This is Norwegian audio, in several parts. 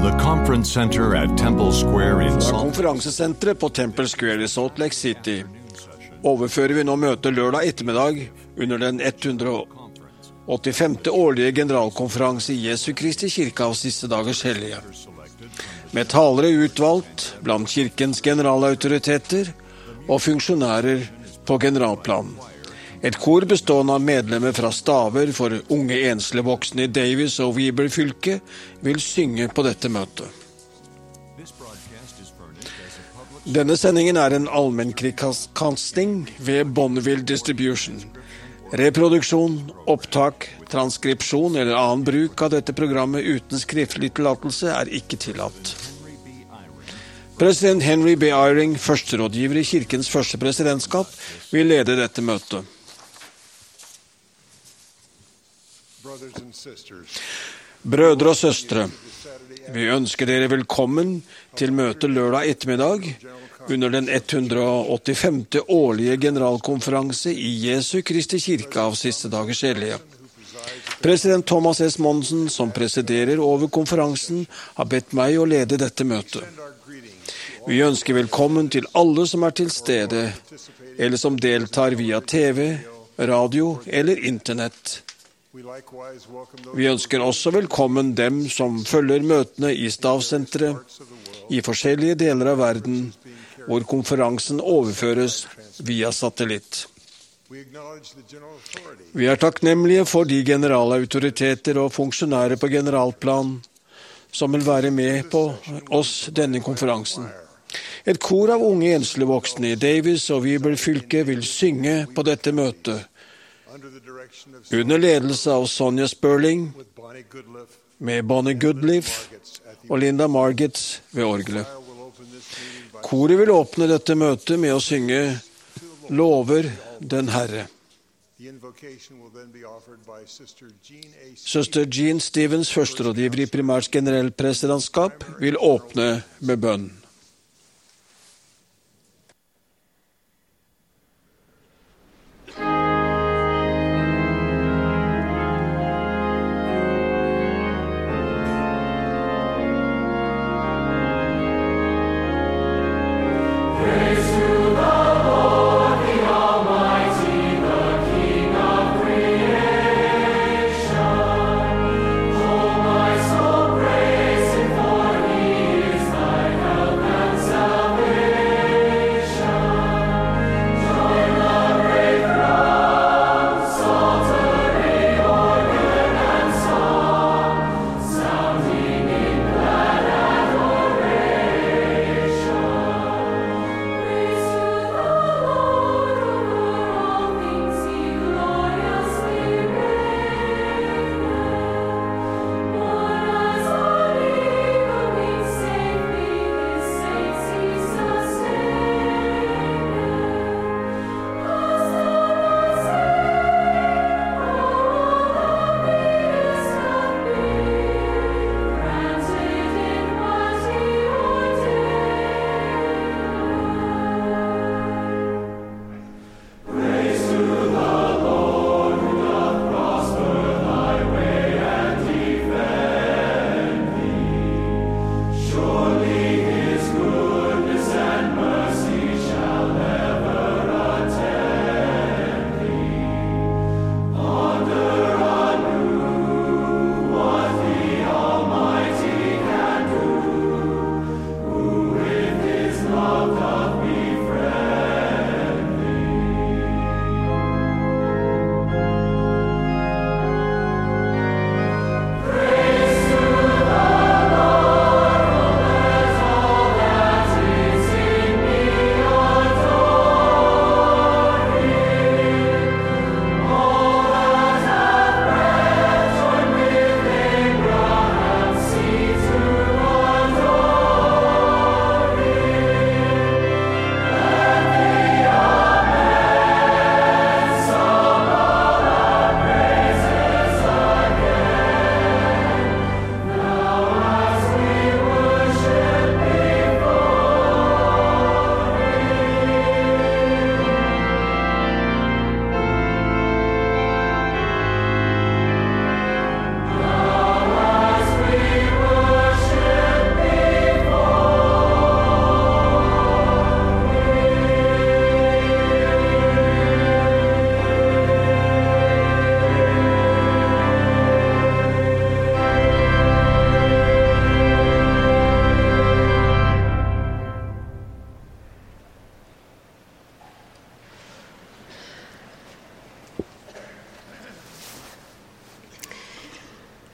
the Conference Center at Temple Square in Fra konferansesenteret på Temple Square i Salt Lake City overfører vi nå møtet lørdag ettermiddag under den 185. årlige generalkonferanse i Jesu Kristi kirke av siste dagers hellige. Med talere utvalgt blant kirkens generalautoriteter og funksjonærer på generalplan. Et kor bestående av medlemmer fra staver for unge enslige voksne i Davis og Weber fylke vil synge på dette møtet. Denne sendingen er en allmennkringkasting ved Bonneville Distribution. Reproduksjon, opptak, transkripsjon eller annen bruk av dette programmet uten skriftlig tillatelse er ikke tillatt. President Henry B. Eyring, førsterådgiver i kirkens første presidentskap, vil lede dette møtet. Brødre og søstre, vi ønsker dere velkommen til møtet lørdag ettermiddag under den 185. årlige generalkonferanse i Jesu Kristi kirke av siste dagers hellige. President Thomas S. Monsen, som presiderer over konferansen, har bedt meg å lede dette møtet. Vi ønsker velkommen til alle som er til stede, eller som deltar via TV, radio eller internett. Vi ønsker også velkommen dem som følger møtene i stavsenteret i forskjellige deler av verden, hvor konferansen overføres via satellitt. Vi er takknemlige for de generalautoriteter og funksjonærer på generalplan som vil være med på oss denne konferansen. Et kor av unge enslige voksne i Davis og Weber fylke vil synge på dette møtet, under ledelse av Sonja Sperling, med Bonnie Goodliff og Linda Margits ved orgelet. Koret vil åpne dette møtet med å synge «Lover den Herre». Søster Jean Stevens, førsterådgiver i primært generell presidentskap, vil åpne med bønn. Help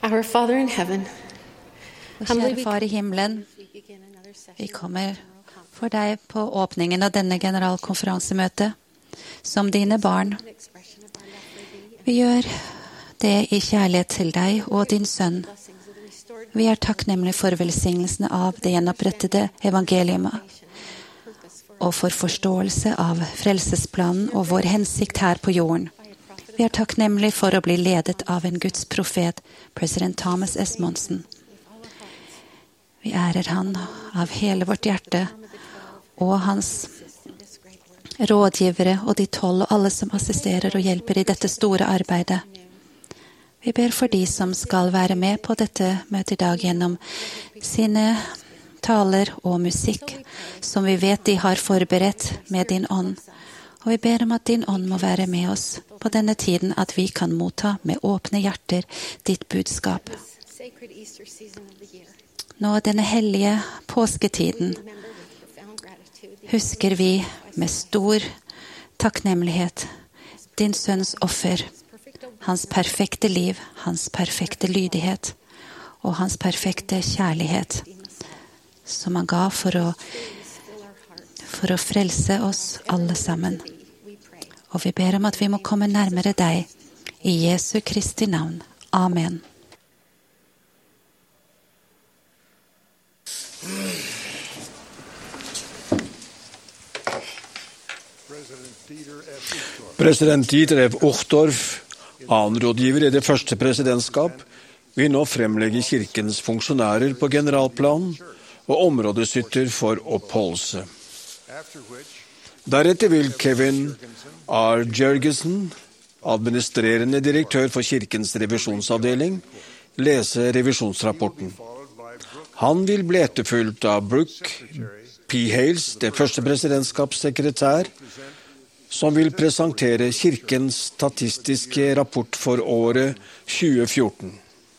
Our Father in heaven, Kjære Far i himmelen, vi kommer for deg på åpningen av denne generalkonferansemøtet som dine barn. Vi gjør det i kjærlighet til deg og din sønn. Vi er takknemlige for velsignelsen av det gjenopprettede evangeliet og for forståelse av frelsesplanen og vår hensikt her på jorden. Vi er takknemlige for å bli ledet av en Guds profet, president Thomas S. Monson. Vi ærer han av hele vårt hjerte, og hans rådgivere og de 12 og alle som assisterer og hjelper i dette store arbeidet. Vi ber for de som skal være med på dette møtet i dag gjennom sine taler og musikk, som vi vet de har forberedt med din ånd. Og vi ber om at din ånd må være med oss på denne tiden, at vi kan motta med åpne hjerter ditt budskap. Nå denne hellige påsketiden husker vi med stor takknemlighet din sønns offer, hans perfekte liv, hans perfekte lydighet og hans perfekte kjærlighet, som han ga for å frelse oss alle sammen. Og vi ber om at vi må komme nærmere deg i Jesu Kristi navn. Amen. President Dieter F. Uchtdorf, annenrådgiver i det første presidentskap, vil nå fremlegge kirkens funksjonærer på generalplan og områdesytter for oppholdelse. Deretter vil Kevin R. Jørgensen, administrerende direktør for kirkens revisjonsavdeling, lese revisjonsrapporten. Han vil bli etterfulgt av Brooke P. Hales, det første presidentskapssekretær, som vil presentere kirkens statistiske rapport for året 2014.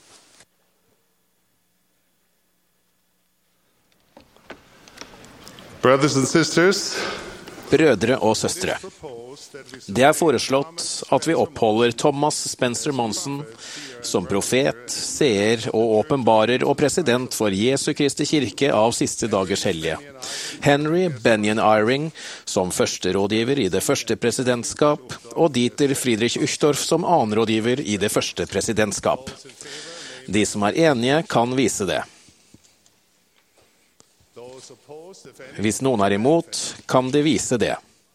Brothers and sisters, Brødre og søstre, det er foreslått at vi oppholder Thomas Spencer Monson som profet, seer og åpenbarer og president for Jesu Kristi kirke av siste dagers hellige. Henry Benyon Eyring som førsterådgiver i det første presidentskap, og Dieter Friedrich Uchtdorf som annenrådgiver i det første presidentskap. De som er enige kan vise det. Hvis noen er imot, kan de vise det.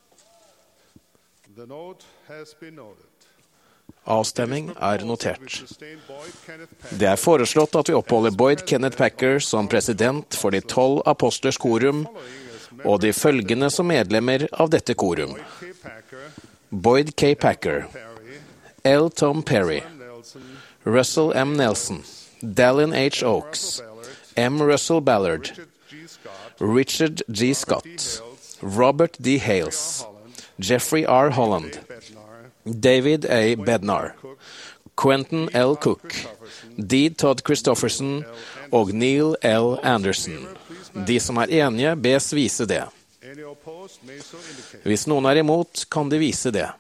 Avstemming er notert. Det er foreslått at vi oppholder Boyd Kenneth Packer som president for de 12 apostlers korum, og de følgende som medlemmer av dette korum. Boyd K. Packer, L. Tom Perry, Russell M. Nelson, Dallin H. Oaks, M. Russell Ballard, Richard G. Scott, Robert D. Hales, Jeffrey R. Holland, David A. Bednar, Quentin L. Cook, D. Todd Christofferson og Neil L. Anderson. De som er enige, bes vise det. Hvis noen er imot, kan de vise det.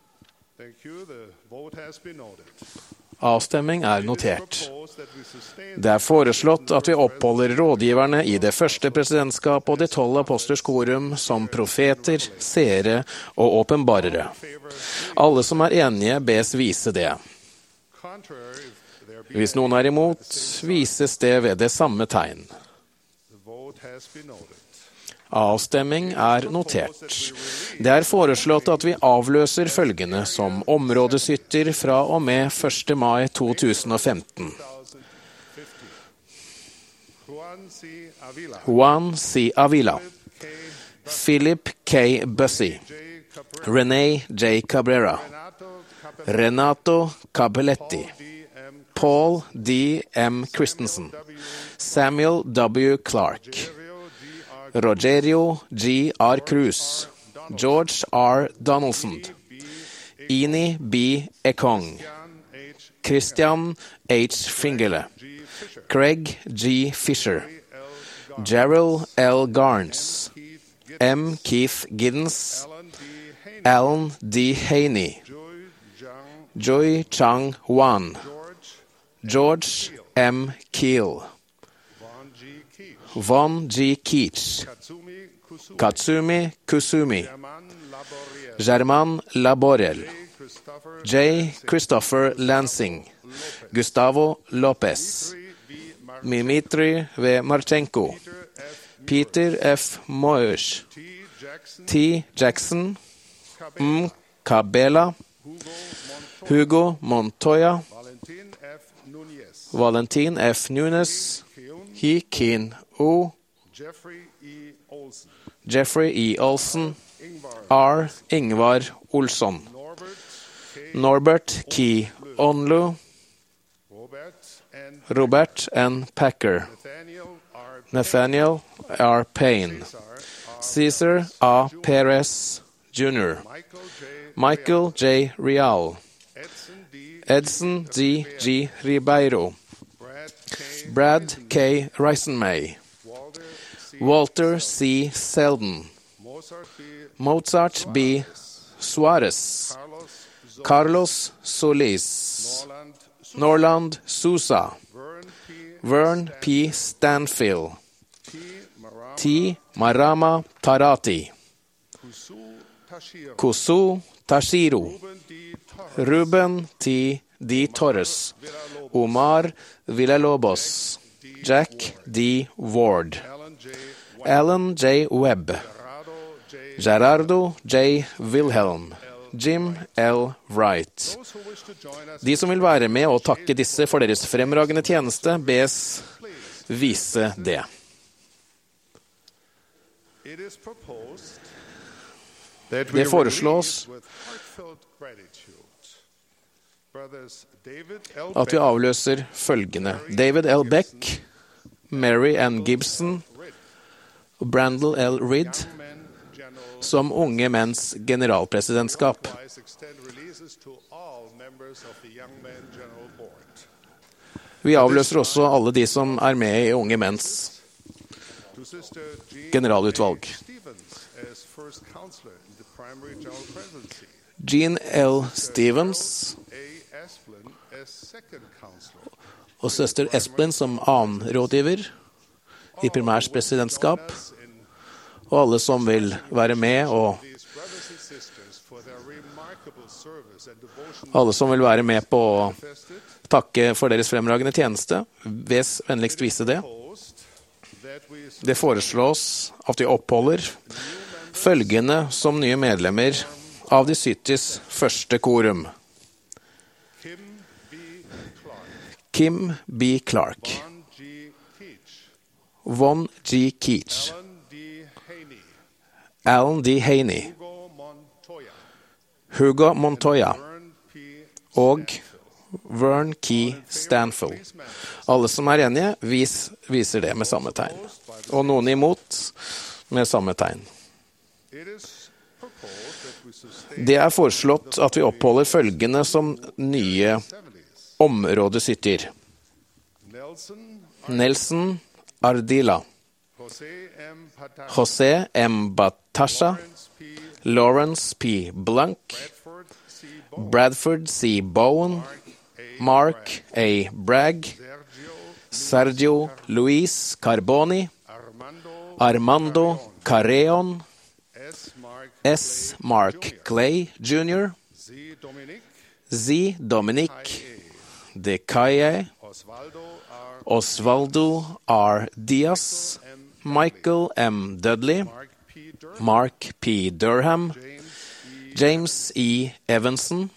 Avstemming er notert. Det er foreslått at vi oppholder rådgiverne i det første presidentskap og de 12 apostlers korum som profeter, seere og åpenbarere. Alle som er enige, bes vise det. Hvis noen er imot, vises det ved det samme tegn. Avstemming er notert. Det er foreslått at vi avløser følgende som områdesytter fra og med 1. mai 2015. Juan C. Avila, Philip K. Bussey, René J. Cabrera, Renato Capelletti, Paul D. M. Christensen, Samuel W. Clark, Rogerio G. R. Cruz, George R. Donaldson, Ini B. Ekong, Christian H. Fingerle, Craig G. Fisher, Gerald L. Garnes, M. Keith Giddens, Alan D. Haney, Joy Chang Wan, George M. Keel, Von G. Keach, Katsumi Kusumi, Germain Laboriel, J. Christopher Lansing, Gustavo Lopez, Dmitry V. Marchenko, Peter F. Moers, T. Jackson, M. Cabela, Hugo Montoya, Valentin F. Nunes, He Keen O, Jeffrey E. Olsen, R. Ingvar Olsson, Norbert Key Onlu, Robert N. Packer, Nathaniel R. Payne, Cesar A. Perez Jr., Michael J. Real, Edson D. G. Ribeiro, Brad K. Reisenmay, Walter C. Selden, Mozart B. Suarez, Carlos Solis, Norland Sousa, Vern P. Stanfield, T. Marama Tarati, Kusu Tashiro, Ruben T. D. Torres, Omar Villalobos, Jack D. Ward, Alan J. Webb, Gerardo J. Wilhelm, Jim L. Wright. De som vil være med og takke disse for deres fremragende tjeneste, bes vise det. Det foreslås at vi avløser følgende: David L. Beck, Mary Ann Gibson og Brandel L. Ridd som unge menns generalpresidentskap. Vi avløser også alle de som er med i unge menns generalutvalg. Jean L. Stevens og søster Esplin som annen rådgiver i primærs presidentskap, og alle som vil være med, og alle som vil være med på å takke for deres fremragende tjeneste, ves vennligst vise det. Det foreslås at vi oppholder følgende som nye medlemmer av de 70 første korum: Kim B. Clark, Von G. Keach, Alan D. Haney, Hugo Montoya og Vern Key Stanfield. Alle som er enige, viser det med samme tegn. Og noen imot med samme tegn. Det er foreslått at vi oppholder følgende som nye områdesytter: Nelson Ardila, José M. Batasha, Lawrence P. Blank, Bradford C. Bowen, Mark A. Bragg, Sergio Luis Carboni, Armando Carreon, S. Mark Clay Jr., Z. Dominic De Caille, Osvaldo R. Diaz, Michael M. Dudley, Mark P. Durham, James E. Evanson,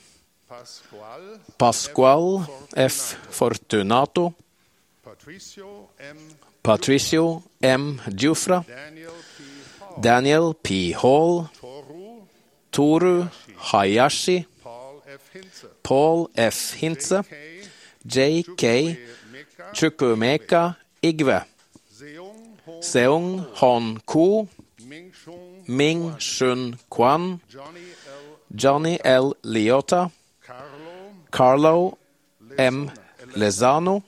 Pascual F. Fortunato, Patricio M. Giuffra, Daniel P. Hall, Toru Hayashi, Paul F. Hintze, J.K. Chukwumeka Igwe, Seung Hon Koo, Ming Shun Kwan, Johnny L. Liotta, Carlo M. Lezano,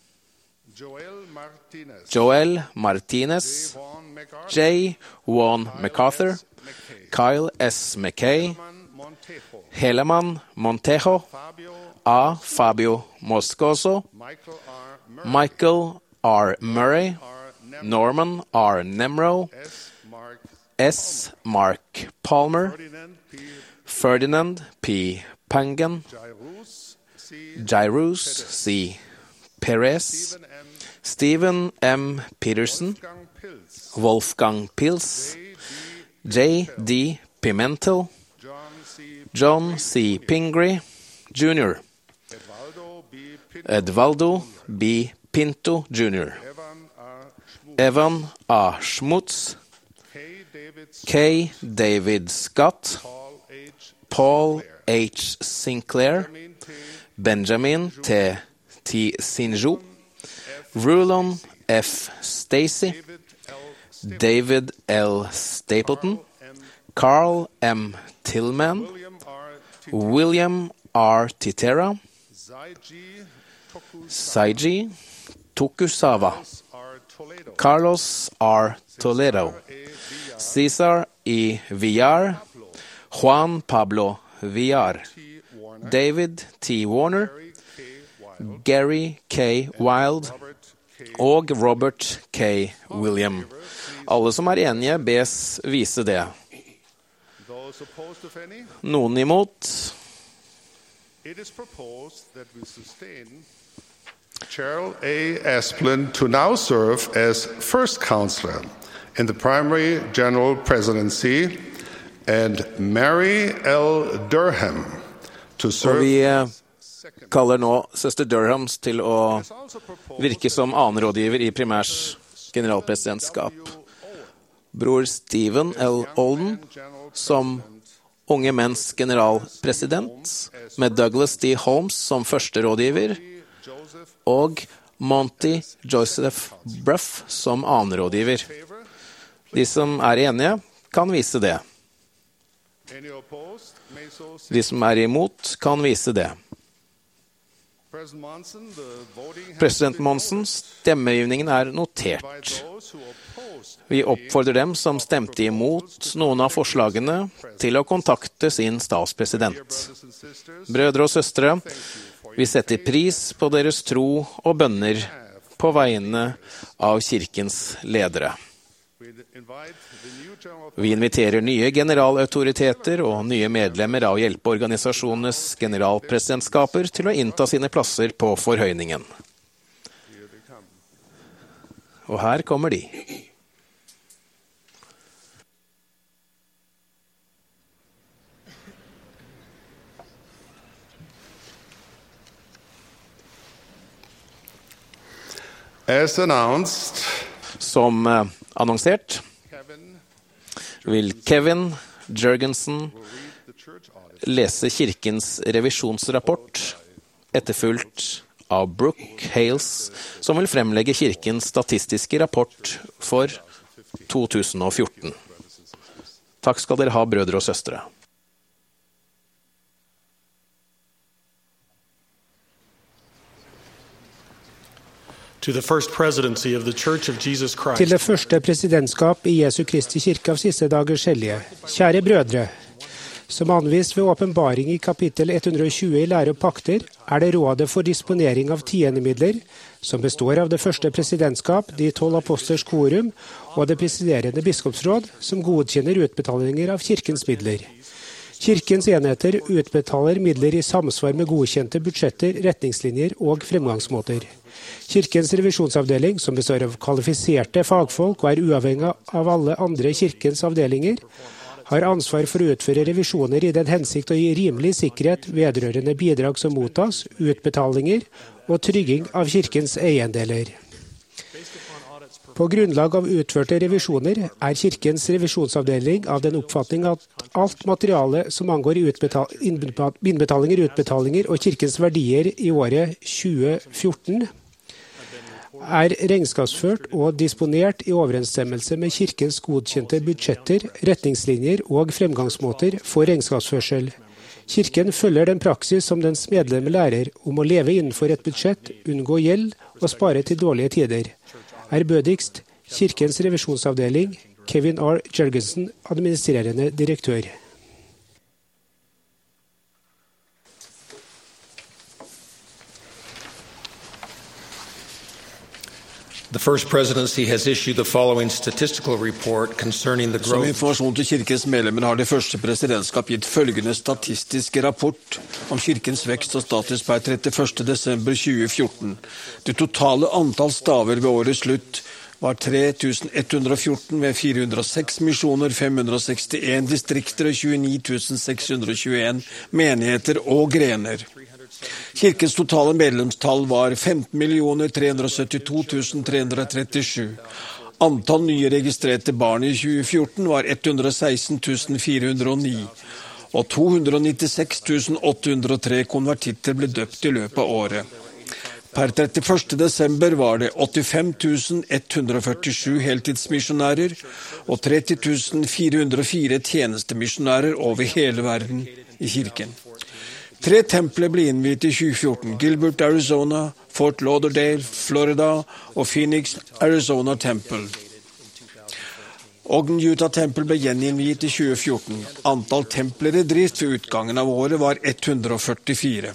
Joel Martinez, J. Juan MacArthur, Kyle S. McKay, Helaman Montejo, A. Fabio Moscoso, Michael R. Murray, Norman R. Nemro, S. Mark Palmer, Ferdinand P. Pangan, Jairus C. Perez, Stephen M. Peterson, Wolfgang Pils, J. D. Pimentel, John C. Pingree, Jr., Edvaldo B. Pinto, Jr., Evan A. Schmutz, K. David Scott, Paul H. Sinclair, Benjamin T. Sinjo, Rulon F. Stacy, David L. Stapleton, Carl M. Tillman, William R. Titera, Saiji Tokusawa, Carlos R. Toledo, Cesar E. Villar, Juan Pablo Villar, David T. Warner, Gary K. Wild og Robert K. William. Alle som enige, bes vise det. Noen imot? It is proposed that we sustain Cheryl A. Asplin to now serve as first counselor in the primary general presidency and Mary L. Durham to serve. Og vi kaller nå søster Durhams til å virke som annenrådgiver i primærs generalpresidentskap. Bror Stephen L. Olden som unge menns generalpresident, med Douglas D. Holmes som første rådgiver, og Monty Joseph Bruff som annenrådgiver. De som enige, kan vise det. De som imot, kan vise det. President Monson, stemmegivningen notert. Vi oppfordrer dem som stemte imot noen av forslagene til å kontakte sin statspresident. Brødre og søstre, vi setter pris på deres tro og bønner på vegne av kirkens ledere. Vi inviterer nye generalautoriteter og nye medlemmer av hjelpeorganisasjonenes generalpresidentskaper til å innta sine plasser på forhøyningen. Og her kommer de. As announced, som annonsert, vil Kevin Jurgensen lese kirkens revisjonsrapport, etterfulgt av Brooke Hales, som vil fremlegge kirkens statistiske rapport for 2014. Takk skal dere ha, brødre og søstre. Til det første presidentskap i Jesu Kristi kirke av siste dagers hellige. Kjære brødre, som anvist ved åpenbaring i kapittel 120 i Lære og pakter, det rådet for disponering av tiendemidler, som består av det første presidentskap, de 12 aposters korum og det presiderende biskopsråd, som godkjenner utbetalinger av kirkens midler. Kirkens enheter utbetaler midler i samsvar med godkjente budsjetter, retningslinjer og fremgangsmåter. Kirkens revisjonsavdeling, som består av kvalifiserte fagfolk og uavhengig av alle andre kirkens avdelinger, har ansvar for å utføre revisjoner i den hensikt å gi rimelig sikkerhet vedrørende bidrag som mottas, utbetalinger og trygging av kirkens eiendeler. På grunnlag av utførte revisjoner kirkens revisjonsavdeling av den oppfatning at alt materiale som angår innbetalinger, utbetalinger og kirkens verdier i året 2014 regnskapsført og disponert i overensstemmelse med kirkens godkjente budsjetter, retningslinjer og fremgangsmåter for regnskapsførsel. Kirken følger den praksis som dens medlemmer lærer om å leve innenfor et budsjett, unngå gjeld og spare til dårlige tider. Ærbødigst, Kirkens revisjonsavdeling, Kevin R. Jurgensen, administrerende direktør. The First Presidency has issued the following statistical report concerning the Som growth. informasjon til kirkens medlemmer har det første presidentskap gitt følgende statistiske rapport om kirkens vekst og status per 31. desember 2014. Det totale antall staver ved årets slutt var 3114 med 406 misjoner, 561 distrikter og 29 621 menigheter og grener. Kirkens totale medlemstall var 15 372 337. Antall nye registrerte barn i 2014 var 116 409, og 296 803 konvertitter ble døpt i løpet av året. Per 31. desember var det 85 147 heltidsmisjonærer og 30 404 tjenestemisjonærer over hele verden i kirken. 3 templer ble innviet i 2014, Gilbert, Arizona, Fort Lauderdale, Florida og Phoenix, Arizona Temple. Ogden Utah Temple ble gjeninnviet i 2014. Antall templer i drift ved utgangen av året var 144.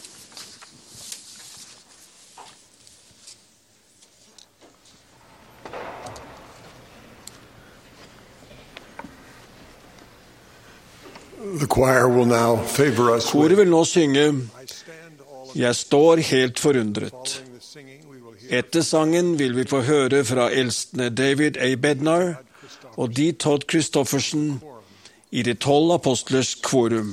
Koret vil nå synge «Jeg står helt forundret». Etter sangen vil vi få høre fra eldstene David A. Bednar og D. Todd Christofferson i de 12 apostlers kvorum.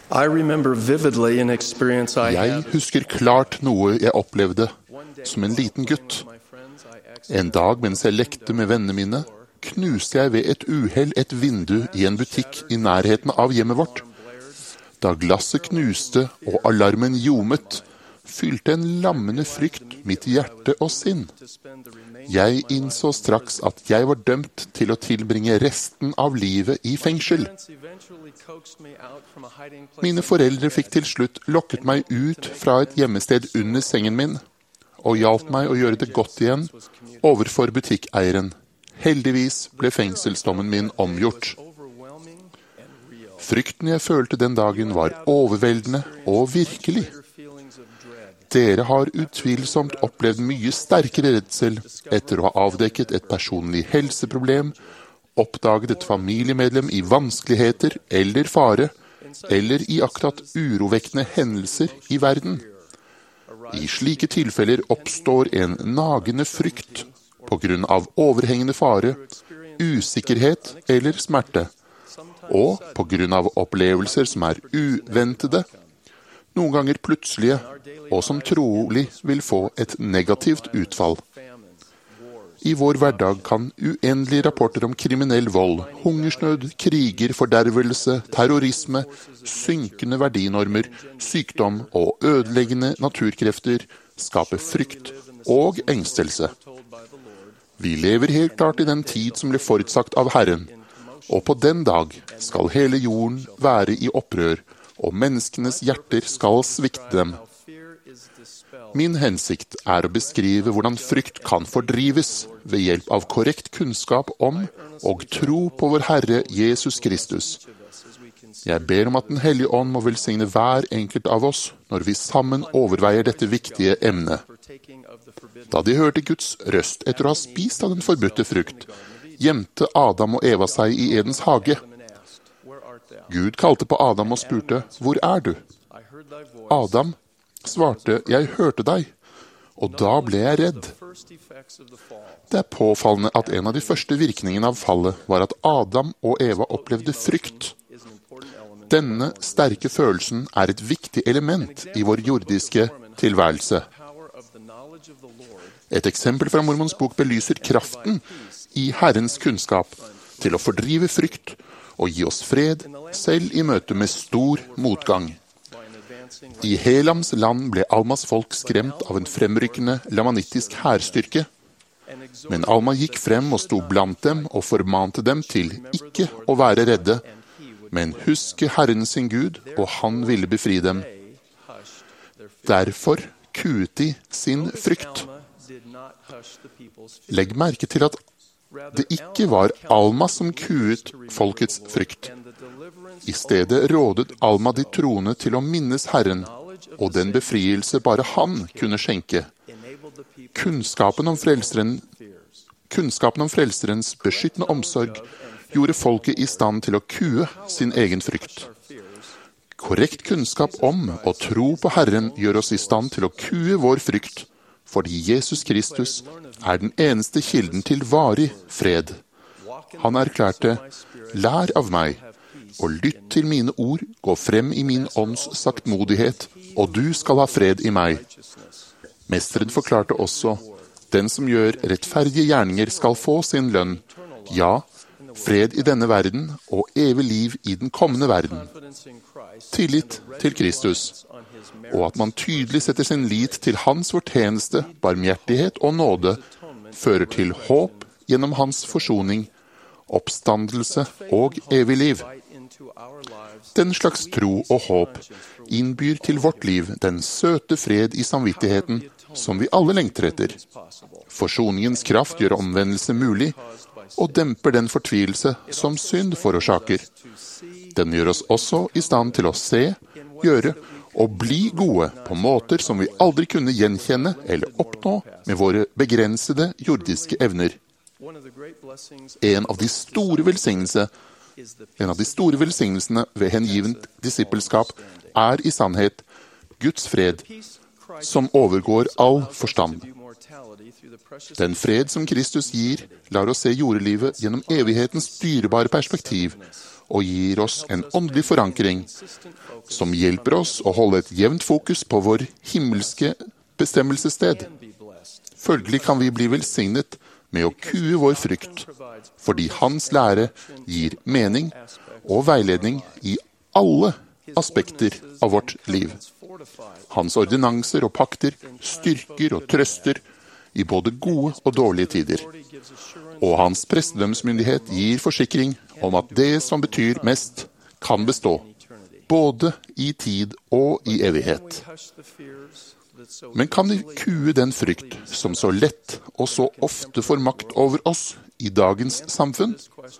Jeg husker klart noe jeg opplevde som en liten gutt. En dag mens jeg lekte med vennene mine, knuste jeg ved et uhell et vindu i en butikk i nærheten av hjemmet vårt. Da glasset knuste og alarmen ljomet, fylte en lammende frykt mitt hjerte og sinn. Jeg innså straks at jeg var dømt til å tilbringe resten av livet i fengsel. Mine foreldre fikk til slutt lokket meg ut fra et gjemmested under sengen min, og hjalp meg å gjøre det godt igjen overfor butikkeieren. Heldigvis ble fengselsdommen min omgjort. Frykten jeg følte den dagen var overveldende og virkelig. Dere har utvilsomt opplevd mye sterkere redsel etter å ha avdekket et personlig helseproblem, oppdaget et familiemedlem i vanskeligheter eller fare, eller iakttatt urovekkende hendelser i verden. I slike tilfeller oppstår en nagende frykt på grunn av overhengende fare, usikkerhet eller smerte, og på grunn av opplevelser som er uventede, noen ganger plutselige, og som trolig vil få et negativt utfall. I vår hverdag kan uendelige rapporter om kriminell vold, hungersnød, kriger, fordervelse, terrorisme, synkende verdinormer, sykdom og ødeleggende naturkrefter skape frykt og engstelse. Vi lever helt klart i den tid som ble forutsagt av Herren, og på den dag skal hele jorden være i opprør, og menneskenes hjerter skal svikte dem. Min hensikt er å beskrive hvordan frykt kan fordrives ved hjelp av korrekt kunnskap om og tro på vår Herre Jesus Kristus. Jeg ber om at Den Hellige Ånd må velsigne hver enkelt av oss når vi sammen overveier dette viktige emnet. Da de hørte Guds røst etter å ha spist av den forbudte frukt, gjemte Adam og Eva seg i Edens hage. Gud kalte på Adam og spurte, «Hvor er du?» Adam svarte, «Jeg hørte deg», og da ble jeg redd. Det er påfallende at en av de første virkningene av fallet var at Adam og Eva opplevde frykt. Denne sterke følelsen er et viktig element i vår jordiske tilværelse. Et eksempel fra Mormons bok belyser kraften i Herrens kunnskap til å fordrive frykt og gi oss fred, selv i møte med stor motgang. I Helams land ble Almas folk skremt av en fremrykkende lamanittisk hærstyrke, men Alma gikk frem og sto blant dem og formante dem til ikke å være redde, men huske Herren sin Gud, og han ville befri dem. Derfor kuet de sin frykt. Legg merke til at det ikke var Alma som kuet folkets frykt. I stedet rådet Alma de troende til å minnes Herren, og den befrielse bare han kunne skjenke. Kunnskapen om frelserens beskyttende omsorg gjorde folket i stand til å kue sin egen frykt. Korrekt kunnskap om og tro på Herren gjør oss i stand til å kue vår frykt, fordi Jesus Kristus er den eneste kilden til varig fred. Han erklærte, «Lær av meg, og lytt til mine ord, gå frem i min ånds saktmodighet, og du skal ha fred i meg.» Mesteren forklarte også, «Den som gjør rettferdige gjerninger skal få sin lønn, ja, fred i denne verden og evig liv i den kommende verden.» Tillit til Kristus, og at man tydelig setter sin lit til hans fortjeneste, barmhjertighet og nåde, fører til håp gjennom hans forsoning, oppstandelse og evig liv. Den slags tro og håp innbyr til vårt liv den søte fred i samvittigheten som vi alle lengter etter. Forsoningens kraft gjør omvendelse mulig, og demper den fortvilelse som synd forårsaker. Den gjør oss også i stand til å se, gjøre og bli gode på måter som vi aldri kunne gjenkjenne eller oppnå med våre begrensede jordiske evner. En av de store velsignelsene ved hengivent disippelskap er i sannhet Guds fred, som overgår all forstand. Den fred som Kristus gir, lar oss se jordelivet gjennom evighetens dyrebare perspektiv, og gir oss en åndelig forankring som hjelper oss å holde et jevnt fokus på vår himmelske bestemmelsessted. Følgelig kan vi bli velsignet med å kue vår frykt, fordi hans lære gir mening og veiledning i alle aspekter av vårt liv. Hans ordinanser og pakter styrker og trøster i både gode og dårlige tider. Og hans prestedømsmyndighet gir forsikring om at det som betyr mest, kan bestå, både i tid og i evighet. Men kan vi kue den frykt som så lett og så ofte får makt over oss i dagens samfunn?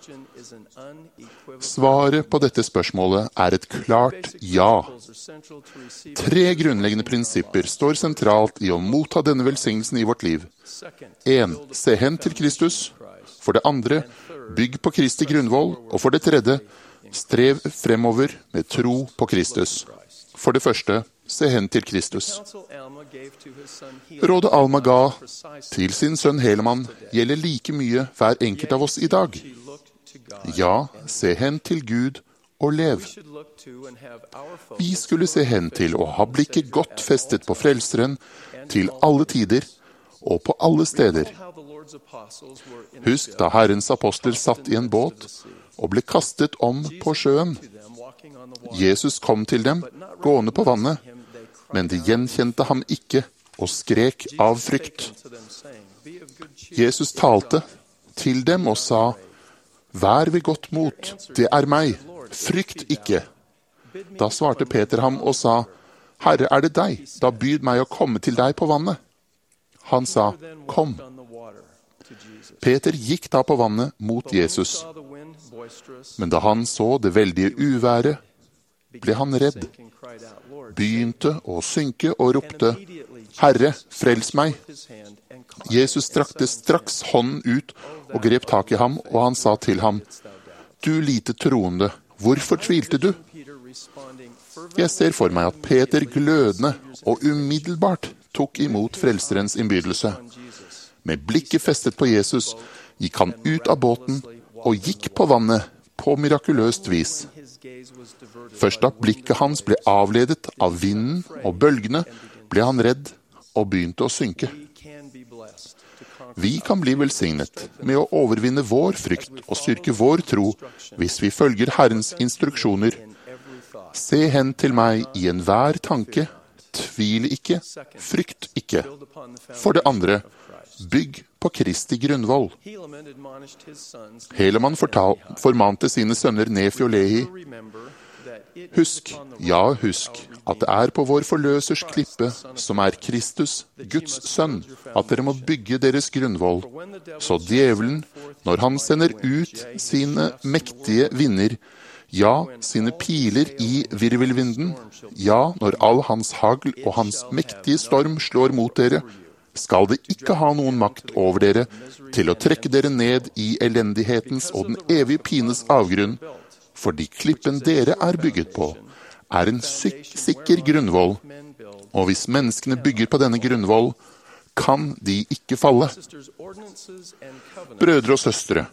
Svaret på dette spørsmålet er et klart ja. 3 grunnleggende prinsipper står sentralt i å motta denne velsignelsen i vårt liv. 1. Se hen til Kristus. For det andre, bygg på Kristi grunnvoll. Og for det tredje, strev fremover med tro på Kristus. For det første, se hen til Kristus. Rådet Alma ga til sin sønn Helaman gjelder like mye hver enkelt av oss i dag. Ja, se hen til Gud og lev. Vi skulle se hen til å ha blikket godt festet på Frelseren til alle tider og på alle steder. Husk da Herrens apostler satt i en båt og ble kastet om på sjøen. Jesus kom til dem, gående på vannet, men de gjenkjente ham ikke og skrek av frykt. Jesus talte til dem og sa, «Vær ved godt mot, det er meg, frykt ikke.» Da svarte Peter ham og sa, «Herre, er det deg? Da byd meg å komme til deg på vannet.» Han sa, «Kom.» Peter gikk da på vannet mot Jesus. Men da han så det veldige uværet, ble han redd, begynte å synke og ropte, «Herre, frels meg!» Jesus strakte straks hånden ut og grep tak i ham, og han sa til ham, «Du lite troende, hvorfor tvilte du?» Jeg ser for meg at Peter glødende og umiddelbart tok imot frelserens innbydelse. Med blikket festet på Jesus gikk han ut av båten og gikk på vannet på mirakuløst vis. Først da blikket hans ble avledet av vinden og bølgene, ble han redd og begynte å synke. Vi kan bli velsignet med å overvinne vår frykt og styrke vår tro hvis vi følger Herrens instruksjoner. Se hen til meg i enhver tanke, tvil ikke, frykt ikke. For det andre, bygg på Kristi grunnvoll. Helaman formante sine sønner Nefi og Lehi. Husk at det er på vår forløsers klippe, som er Kristus, Guds sønn, at dere må bygge deres grunnvoll. Så djevelen, når han sender ut sine mektige vinder, ja, sine piler i virvelvinden, ja, når all hans hagl og hans mektige storm slår mot dere, skal det ikke ha noen makt over dere til å trekke dere ned i elendighetens og den evige pines avgrunn, fordi klippen dere er bygget på, er en sikker grunnvoll, og hvis menneskene bygger på denne grunnvoll, kan de ikke falle. Brødre og søstre,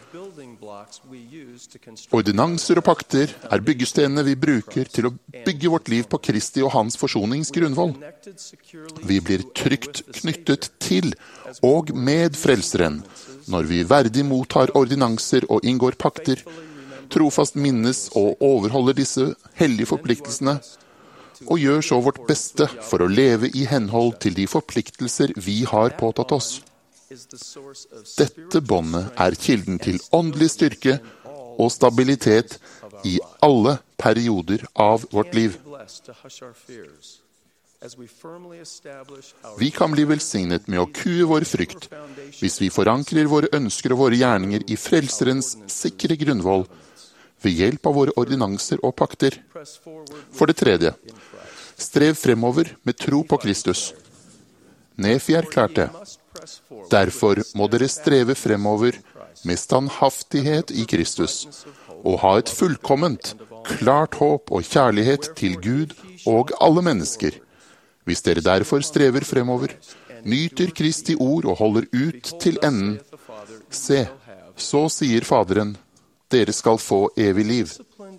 ordinanser og pakter er byggestenene vi bruker til å bygge vårt liv på Kristi og hans forsoningsgrunnvoll. Vi blir trygt knyttet til og med frelseren når vi verdig mottar ordinanser og inngår pakter, trofast minnes og overholder disse hellige forpliktelsene, og gjør så vårt beste for å leve i henhold til de forpliktelser vi har påtatt oss. Dette båndet er kilden til åndelig styrke og stabilitet i alle perioder av vårt liv. Vi kan bli velsignet med å kue vår frykt hvis vi forankrer våre ønsker og våre gjerninger i frelserens sikre grunnvoll ved hjelp av våre ordinanser og pakter. For det tredje, strev fremover med tro på Kristus. Nefi erklærte, derfor må dere streve fremover med standhaftighet i Kristus, og ha et fullkomment, klart håp og kjærlighet til Gud og alle mennesker. Hvis dere derfor strever fremover, nyter Kristi ord og holder ut til enden, se, så sier Faderen, dere skal få evig liv.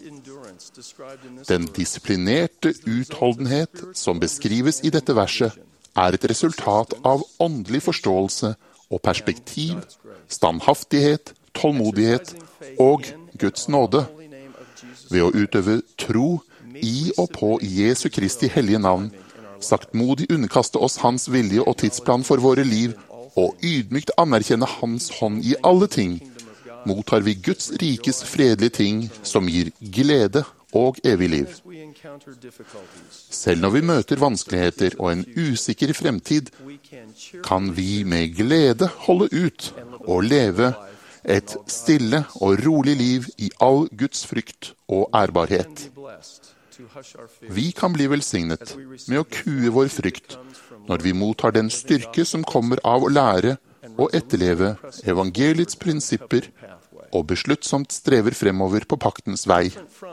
Den disiplinerte utholdenhet som beskrives i dette verset, er et resultat av åndelig forståelse og perspektiv, standhaftighet, tålmodighet og Guds nåde. Ved å utøve tro i og på Jesu Kristi hellige navn, saktmodig underkaste oss hans vilje og tidsplan for våre liv, og ydmykt anerkjenne hans hånd i alle ting, mottar vi Guds rikes fredelige ting som gir glede og evig liv. Selv når vi møter vanskeligheter og en usikker fremtid, kan vi med glede holde ut og leve et stille og rolig liv i all Guds frykt og ærbarhet. Vi kan bli velsignet med å kue vår frykt når vi mottar den styrke som kommer av å lære og etterleve evangeliets prinsipper og besluttsomt strever fremover på paktens vei.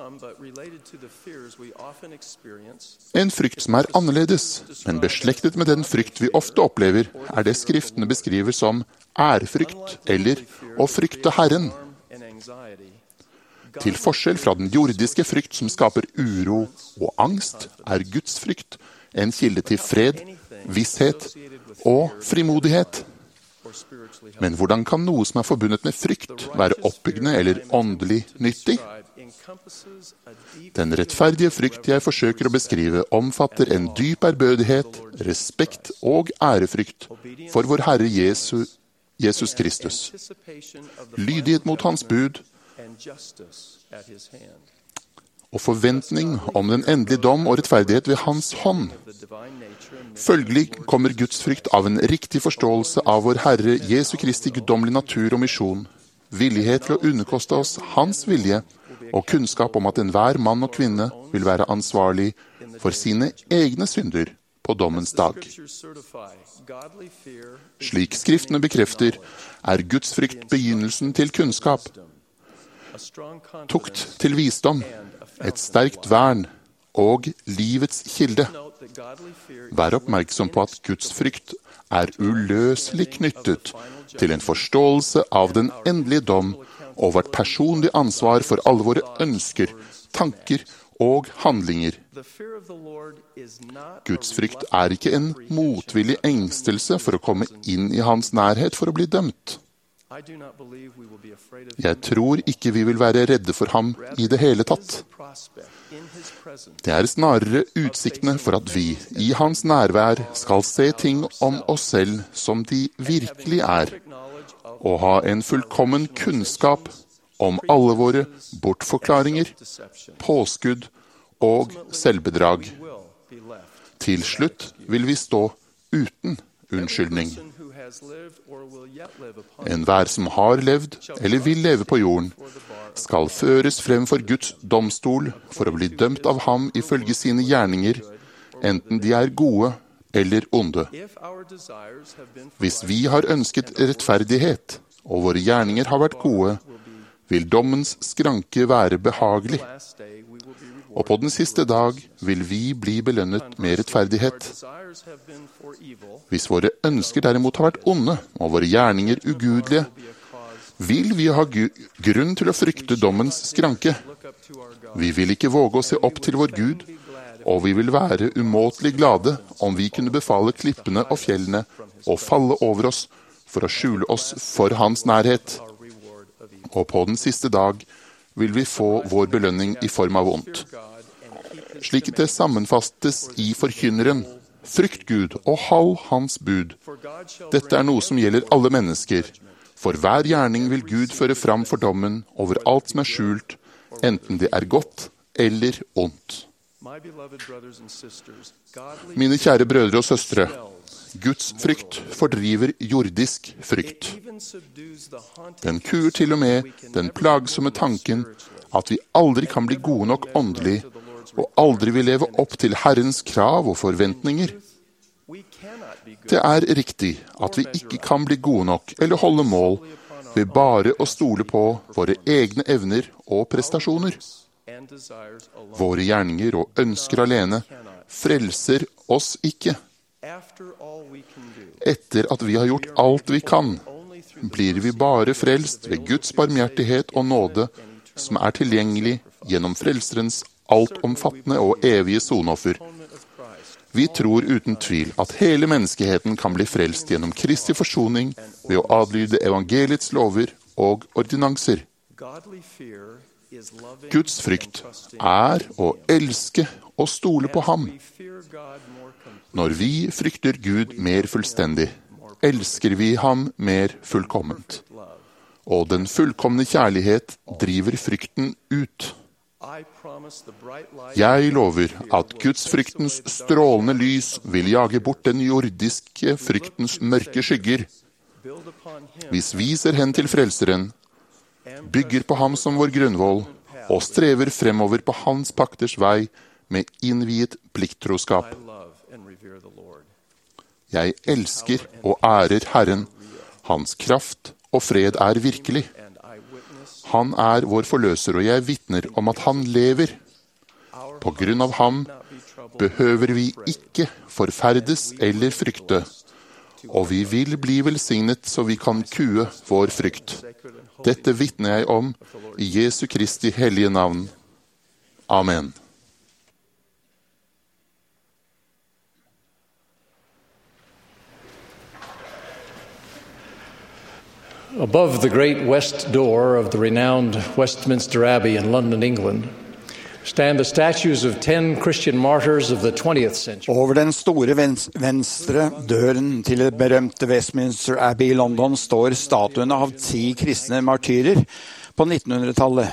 En frykt som er annerledes, men beslektet med den frykt vi ofte opplever, er det skriftene beskriver som ærefrykt eller å frykte Herren. Til forskjell fra den jordiske frykt som skaper uro og angst, er Guds frykt en kilde til fred, visshet og frimodighet. Men hvordan kan noe som er forbundet med frykt være oppbyggende eller åndelig nyttig? Den rettferdige frykt jeg forsøker å beskrive omfatter en dyp ærbødighet, respekt og ærefrykt for vår Herre Jesus Kristus. Lydighet mot hans bud og forventning om den endelige dom og rettferdighet ved hans hånd. Følgelig kommer Guds frykt av en riktig forståelse av vår Herre Jesu Kristi guddommelige natur og misjon, villighet til å underkaste oss hans vilje og kunnskap om at enhver mann og kvinne vil være ansvarlig for sine egne synder på dommens dag. Slik skriftene bekrefter, er Guds frykt begynnelsen til kunnskap, tukt til visdom, et sterkt vern og livets kilde. Vær oppmerksom på at Guds frykt er uløselig knyttet til en forståelse av den endelige dom og vårt personlige ansvar for alle våre ønsker, tanker og handlinger. Guds frykt er ikke en motvillig engstelse for å komme inn i hans nærhet for å bli dømt. Jeg tror ikke vi vil være redde for ham i det hele tatt. Det er snarere utsiktene for at vi, i hans nærvær, skal se ting om oss selv som de virkelig er, og ha en fullkommen kunnskap om alle våre bortforklaringer, påskudd og selvbedrag. Til slutt vil vi stå uten unnskyldning. Enhver som har levd eller vil leve på jorden, skal føres frem for Guds domstol for å bli dømt av ham ifølge sine gjerninger, enten de er gode eller onde. Hvis vi har ønsket rettferdighet, og våre gjerninger har vært gode, vil dommens skranke være behagelig. Og på den siste dag vil vi bli belønnet med rettferdighet. Hvis våre ønsker derimot har vært onde, og våre gjerninger ugudelige, vil vi ha grunn til å frykte dommens skranke. Vi vil ikke våge å se opp til vår Gud, og vi vil være umåtelig glade om vi kunne befale klippene og fjellene å falle over oss for å skjule oss for hans nærhet. Og på den siste dag vil vi få vår belønning i form av ondt. Slik det sammenfattes i forkynneren, frykt Gud og hold hans bud. Dette er noe som gjelder alle mennesker. For hver gjerning vil Gud føre fram for dommen over alt som er skjult, enten det er godt eller ondt. Mine kjære brødre og søstre, Guds frykt fordriver jordisk frykt. Den kuer til og med den plagsomme tanken at vi aldri kan bli gode nok åndelig, og aldri vil leve opp til Herrens krav og forventninger. Det er riktig at vi ikke kan bli gode nok eller holde mål ved bare å stole på våre egne evner og prestasjoner. Våre gjerninger og ønsker alene frelser oss ikke. Etter at vi har gjort alt vi kan, blir vi bare frelst ved Guds barmhjertighet og nåde, som er tilgjengelig gjennom Frelserens altomfattende og evige sonoffer. Vi tror uten tvil at hele menneskeheten kan bli frelst gjennom Kristi forsoning ved å adlyde evangeliets lover og ordinanser. Guds frykt er å elske og stole på ham. Når vi frykter Gud mer fullstendig, elsker vi ham mer fullkomment. Og den fullkomne kjærlighet driver frykten ut. Jeg lover at Guds fryktens strålende lys vil jage bort den jordiske fryktens mørke skygger. Hvis vi ser hen til Frelseren, bygger på ham som vår grunnvoll, og strever fremover på hans pakters vei med innviet plikttroskap. Jeg elsker og ærer Herren, hans kraft og fred er virkelig. Han er vår forløser, og jeg vitner om at han lever. På grunn av ham behøver vi ikke forferdes eller frykte, og vi vil bli velsignet så vi kan kue vår frykt. Dette vitner jeg om i Jesu Kristi hellige navn. Amen. Above the great west door of the renowned Westminster Abbey in London, England, stand the statues of 10 Christian martyrs of the 20th century. Over den store venstre døren til det berømte Westminster Abbey i London står statuene av 10 kristne martyrer på 1900-tallet.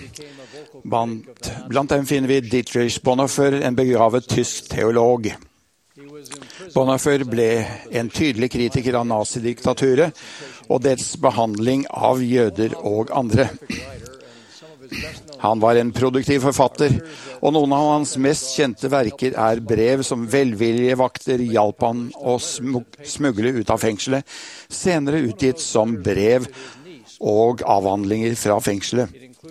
Blant dem finner vi Dietrich Bonhoeffer, en begravet tysk teolog. Bonhoeffer ble en tydelig kritiker av nazidiktaturet og dets behandling av jøder og andre. Han var en produktiv forfatter, og noen av hans mest kjente verker er brev som velvillige vakter hjalp han å smugle ut av fengselet, senere utgitt som brev og avhandlinger fra fengselet.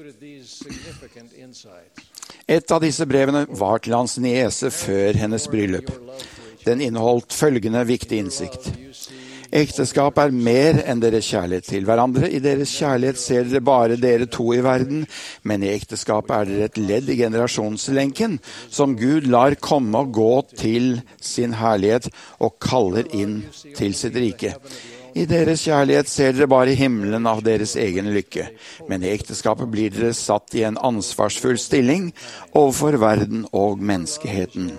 Et av disse brevene var til hans niese før hennes bryllup. Den inneholdt følgende viktig innsikt. Ekteskap er mer enn deres kjærlighet til hverandre. I deres kjærlighet ser dere bare dere to i verden, men i ekteskapet er dere et ledd i generasjonslenken, som Gud lar komme og gå til sin herlighet og kaller inn til sitt rike. I deres kjærlighet ser dere bare himmelen av deres egen lykke, men i ekteskapet blir dere satt i en ansvarsfull stilling overfor verden og menneskeheten.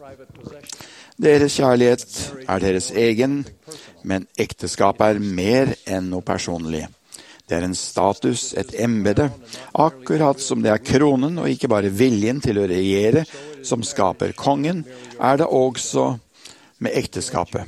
Deres kjærlighet er deres egen, men ekteskap er mer enn noe personlig. Det er en status, et embete, akkurat som det er kronen og ikke bare viljen til å regjere som skaper kongen, er det også med ekteskapet.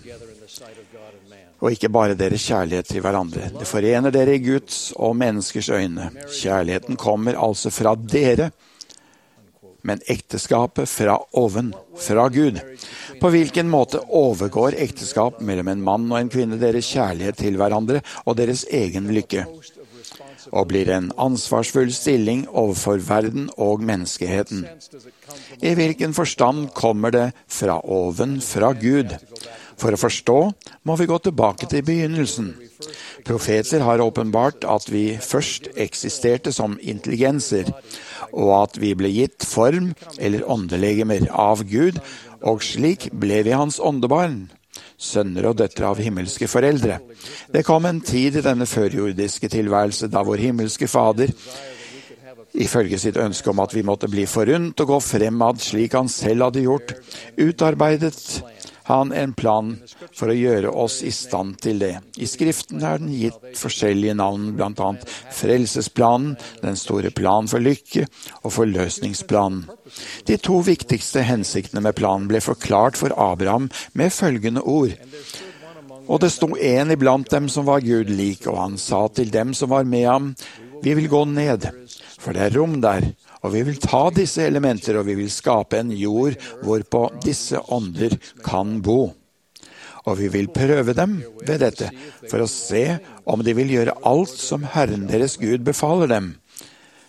Og ikke bare deres kjærlighet til hverandre. Det forener dere i Guds og menneskers øyne. Kjærligheten kommer altså fra dere, men ekteskapet fra oven, fra Gud. På hvilken måte overgår ekteskap mellom en mann og en kvinne deres kjærlighet til hverandre og deres egen lykke? Og blir en ansvarsfull stilling overfor verden og menneskeheten? I hvilken forstand kommer det fra oven, fra Gud? For å forstå må vi gå tilbake til begynnelsen. Profeter har åpenbart at vi først eksisterte som intelligenser, og at vi ble gitt form eller åndelegemer av Gud, og slik ble vi hans åndebarn, sønner og døtre av himmelske foreldre. Det kom en tid i denne førjordiske tilværelse da vår himmelske fader, ifølge sitt ønske om at vi måtte bli forunt og gå fremad slik han selv hadde gjort, utarbeidet han en plan for å gjøre oss i stand til det. I Skriften er den gitt forskjellige navn, blant annet frelsesplanen, den store plan for lykke og forløsningsplanen. De to viktigste hensiktene med planen ble forklart for Abraham med følgende ord. Og det sto en iblant dem som var Gud lik, og han sa til dem som var med ham, vi vil gå ned, for det er rom der, og vi vil ta disse elementer, og vi vil skape en jord hvorpå disse ånder kan bo. Og vi vil prøve dem ved dette, for å se om de vil gjøre alt som Herren deres Gud befaler dem.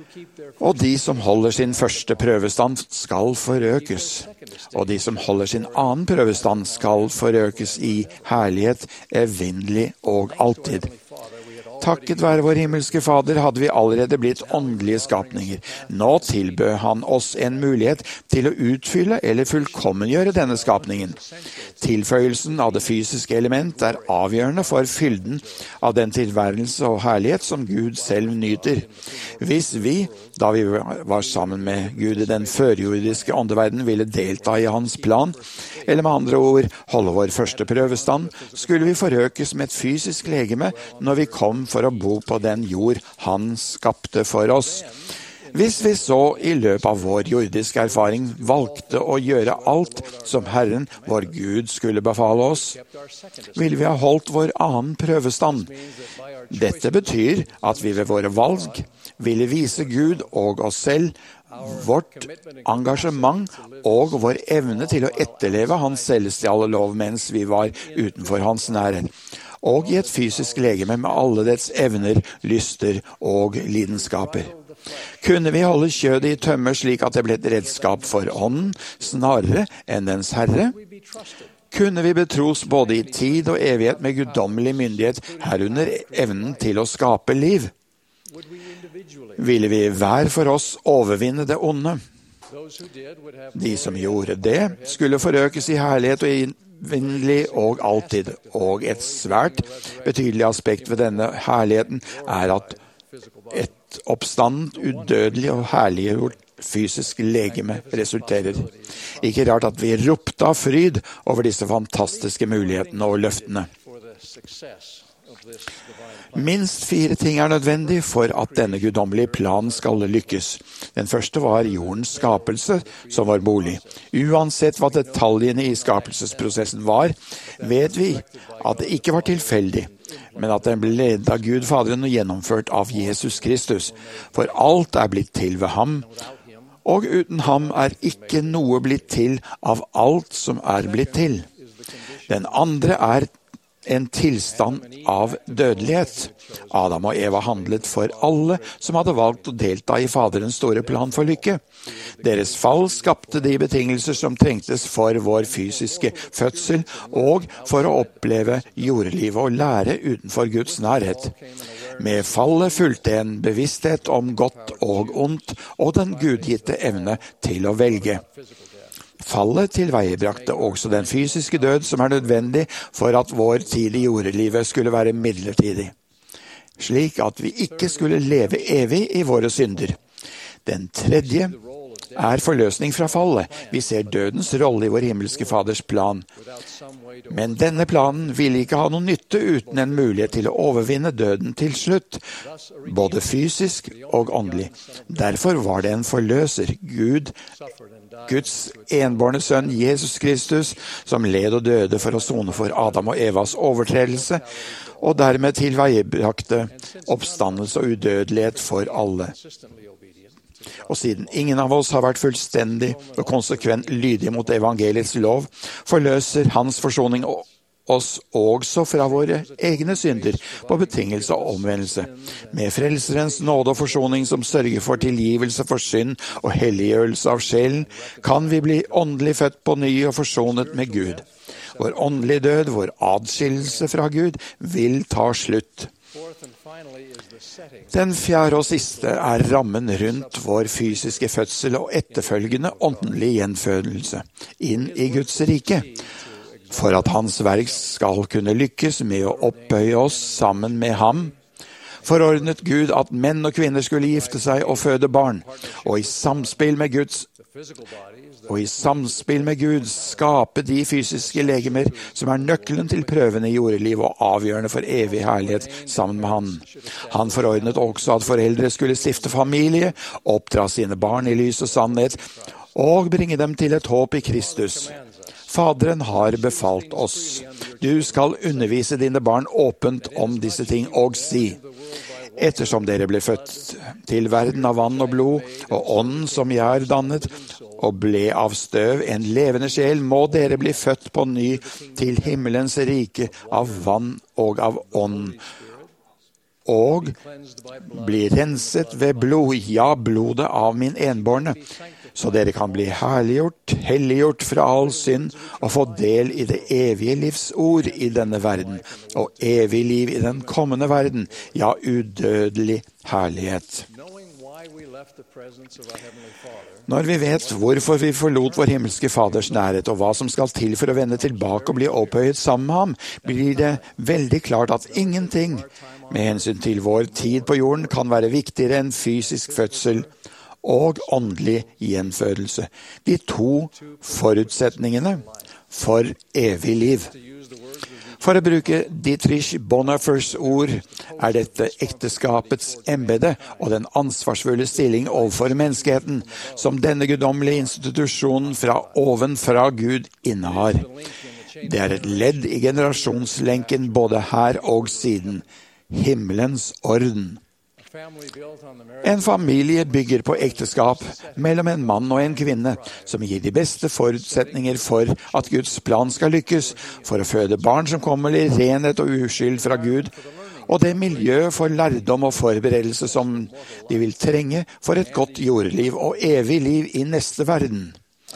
Og de som holder sin første prøvestand skal forøkes, og de som holder sin annen prøvestand skal forøkes i herlighet, evinnelig og alltid. Takket være vår himmelske Fader hadde vi allerede blitt åndelige skapninger. Nå tilbød han oss en mulighet til å utfylle eller fullkommengjøre denne skapningen. Tilføyelsen av det fysiske element er avgjørende for fylden av den tilværelse og herlighet som Gud selv nyter. Hvis vi, da vi var sammen med Gud i den førjordiske åndeverden, ville delta i hans plan, eller med andre ord holde vår første prøvestand, skulle vi forøkes med et fysisk legeme når vi kom for å bo på den jord han skapte for oss. Hvis vi så i løpet av vår jordiske erfaring valgte å gjøre alt som Herren, vår Gud, skulle befale oss, ville vi ha holdt vår annen prøvestand. Dette betyr at vi ved våre valg ville vise Gud og oss selv vårt engasjement og vår evne til å etterleve hans celestiale lov mens vi var utenfor hans nærhet, og i et fysisk legeme med alle dets evner, lyster og lidenskaper. Kunne vi holde kjødet i tømme slik at det ble et redskap for ånden, snarere enn dens herre? Kunne vi betros både i tid og evighet med guddommelig myndighet, herunder evnen til å skape liv? Ville vi hver for oss overvinne det onde? De som gjorde det, skulle forøkes i herlighet og evinnelig og alltid. Og et svært betydelig aspekt ved denne herligheten er at et oppstandent, udødelig og herliggjort fysisk legeme resulterer. Ikke rart at vi ropte av fryd over disse fantastiske mulighetene og løftene. Minst 4 ting er nødvendig for at denne guddommelige planen skal lykkes. Den første var jordens skapelse som var bolig. Uansett hva detaljene i skapelsesprosessen var, vet vi at det ikke var tilfeldig, men at den ble ledet av Gud Faderen og gjennomført av Jesus Kristus. For alt er blitt til ved ham, og uten ham er ikke noe blitt til av alt som er blitt til. Den andre er en tilstand av dødelighet. Adam og Eva handlet for alle som hadde valgt å delta i Faderens store plan for lykke. Deres fall skapte de betingelser som trengtes for vår fysiske fødsel og for å oppleve jordlivet og lære utenfor Guds nærhet. Med fallet fulgte en bevissthet om godt og ondt og den gudgitte evne til å velge. Fallet tilveiebrakte også den fysiske død som er nødvendig for at vår tid i jordelivet skulle være midlertidig, slik at vi ikke skulle leve evig i våre synder. Den tredje er forløsning fra fallet. Vi ser dødens rolle i vår himmelske Faders plan. Men denne planen ville ikke ha noen nytte uten en mulighet til å overvinne døden til slutt, både fysisk og åndelig. Derfor var det en forløser, Guds enbårne sønn Jesus Kristus, som led og døde for å sone for Adam og Evas overtredelse, og dermed tilveiebrakte oppstandelse og udødelighet for alle. Og siden ingen av oss har vært fullstendig og konsekvent lydige mot evangeliets lov, forløser hans forsoning oss også fra våre egne synder på betingelse og omvendelse. Med frelserens nåde og forsoning som sørger for tilgivelse for synd og helliggjørelse av sjelen, kan vi bli åndelig født på ny og forsonet med Gud. Vår åndelige død, vår adskillelse fra Gud, vil ta slutt. Den fjerde og siste er rammen rundt vår fysiske fødsel og etterfølgende åndelig gjenfødelse inn i Guds rike. For at hans verk skal kunne lykkes med å opphøye oss sammen med ham, forordnet Gud at menn og kvinner skulle gifte seg og føde barn, og i samspill med Gud skape de fysiske legemer som er nøkkelen til prøvene i jordeliv og avgjørende for evig herlighet sammen med han. Han forordnet også at foreldre skulle stifte familie, oppdra sine barn i lys og sannhet, og bringe dem til et håp i Kristus. Faderen har befalt oss. Du skal undervise dine barn åpent om disse ting og si: Ettersom dere ble født til verden av vann og blod, og ånden som jeg har dannet, og ble av støv en levende sjel, må dere bli født på ny til himmelens rike av vann og av ånd. og bli renset ved blod, ja, blodet av min enbårne, så dere kan bli herliggjort, helliggjort fra all synd og få del i det evige livs ord i denne verden, og evig liv i den kommende verden, ja, udødelig herlighet. Når vi vet hvorfor vi forlot vår himmelske Faders nærhet, og hva som skal til for å vende tilbake og bli opphøyet sammen med ham, blir det veldig klart at ingenting med hensyn til vår tid på jorden kan være viktigere enn fysisk fødsel og åndelig gjenfødelse. De to forutsetningene for evig liv. For å bruke Dietrich Bonhoeffers ord er dette ekteskapets embete og den ansvarsfulle stilling overfor menneskeheten som denne guddommelige institusjonen fra ovenfra Gud innehar. Det er et ledd i generasjonslenken både her og siden. Himmelens orden. En familie bygger på ekteskap mellom en mann og en kvinne, som gir de beste forutsetninger for at Guds plan skal lykkes, for å føde barn som kommer i renhet og uskyld fra Gud, og det miljø for lærdom og forberedelse som de vil trenge for et godt jordliv og evig liv i neste verden.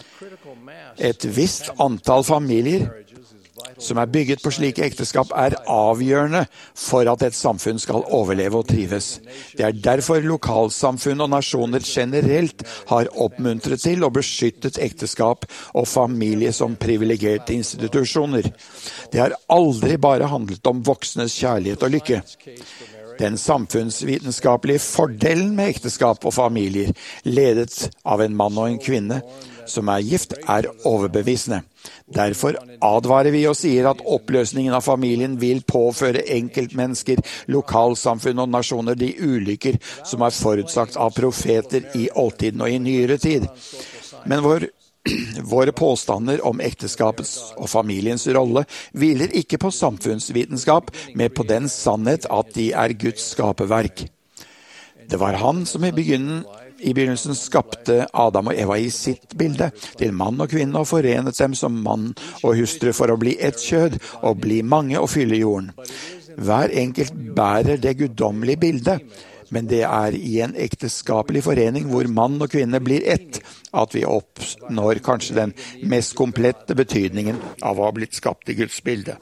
Et visst antall familier som er bygget på slike ekteskap, er avgjørende for at et samfunn skal overleve og trives. Det er derfor lokalsamfunn og nasjoner generelt har oppmuntret til og beskyttet ekteskap og familie som privilegerte institusjoner. Det har aldri bare handlet om voksnes kjærlighet og lykke. Den samfunnsvitenskapelige fordelen med ekteskap og familier, ledet av en mann og en kvinne som er gift, er overbevisende. Derfor advarer vi og sier at oppløsningen av familien vil påføre enkeltmennesker, lokalsamfunn og nasjoner de ulykker som er forutsagt av profeter i oldtiden og i nyere tid. Men våre påstander om ekteskapets og familiens rolle hviler ikke på samfunnsvitenskap, men på den sannhet at de er Guds skaperverk. Det var han som i begynnelsen skapte Adam og Eva i sitt bilde, til mann og kvinne, og forenet dem som mann og hustru for å bli ett kjød, og bli mange og fylle jorden. Hver enkelt bærer det guddommelige bildet, men det er i en ekteskapelig forening hvor mann og kvinne blir ett, at vi oppnår kanskje den mest komplette betydningen av å ha blitt skapt i Guds bilde.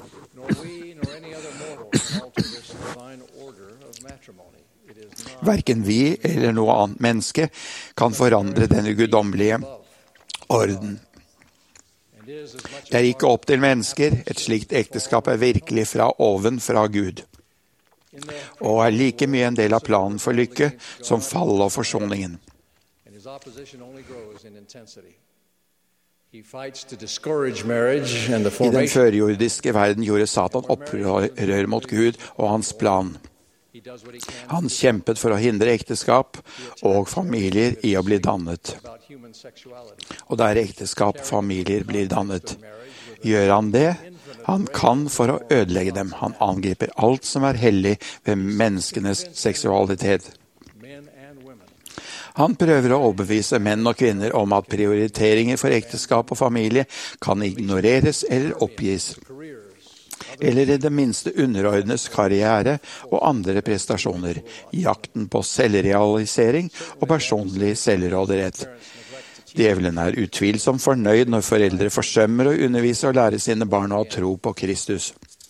Hverken vi eller noe annet menneske kan forandre denne guddommelige orden. Det er ikke opp til mennesker. Et slikt ekteskap er virkelig fra oven fra Gud, og er like mye en del av planen for lykke som fall og forsoningen. I den førjordiske verden gjorde Satan opprør mot Gud og hans plan. Han kjempet for å hindre ekteskap og familier i å bli dannet. Og der ekteskap og familier blir dannet, gjør han det? Han kan for å ødelegge dem. Han angriper alt som er hellig ved menneskenes seksualitet. Han prøver å overbevise menn og kvinner om at prioriteringer for ekteskap og familie kan ignoreres eller oppgis, eller i det minste underordnes karriere og andre prestasjoner, jakten på selvrealisering og personlig selvråderett. Djevelen er utvilsomt fornøyd når foreldre forsømmer å undervise og lære sine barn å tro på Kristus.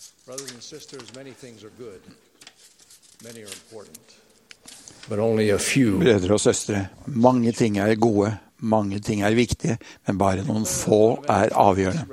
Brødre og søstre, mange ting er gode, mange ting er viktige, men bare noen få er avgjørende.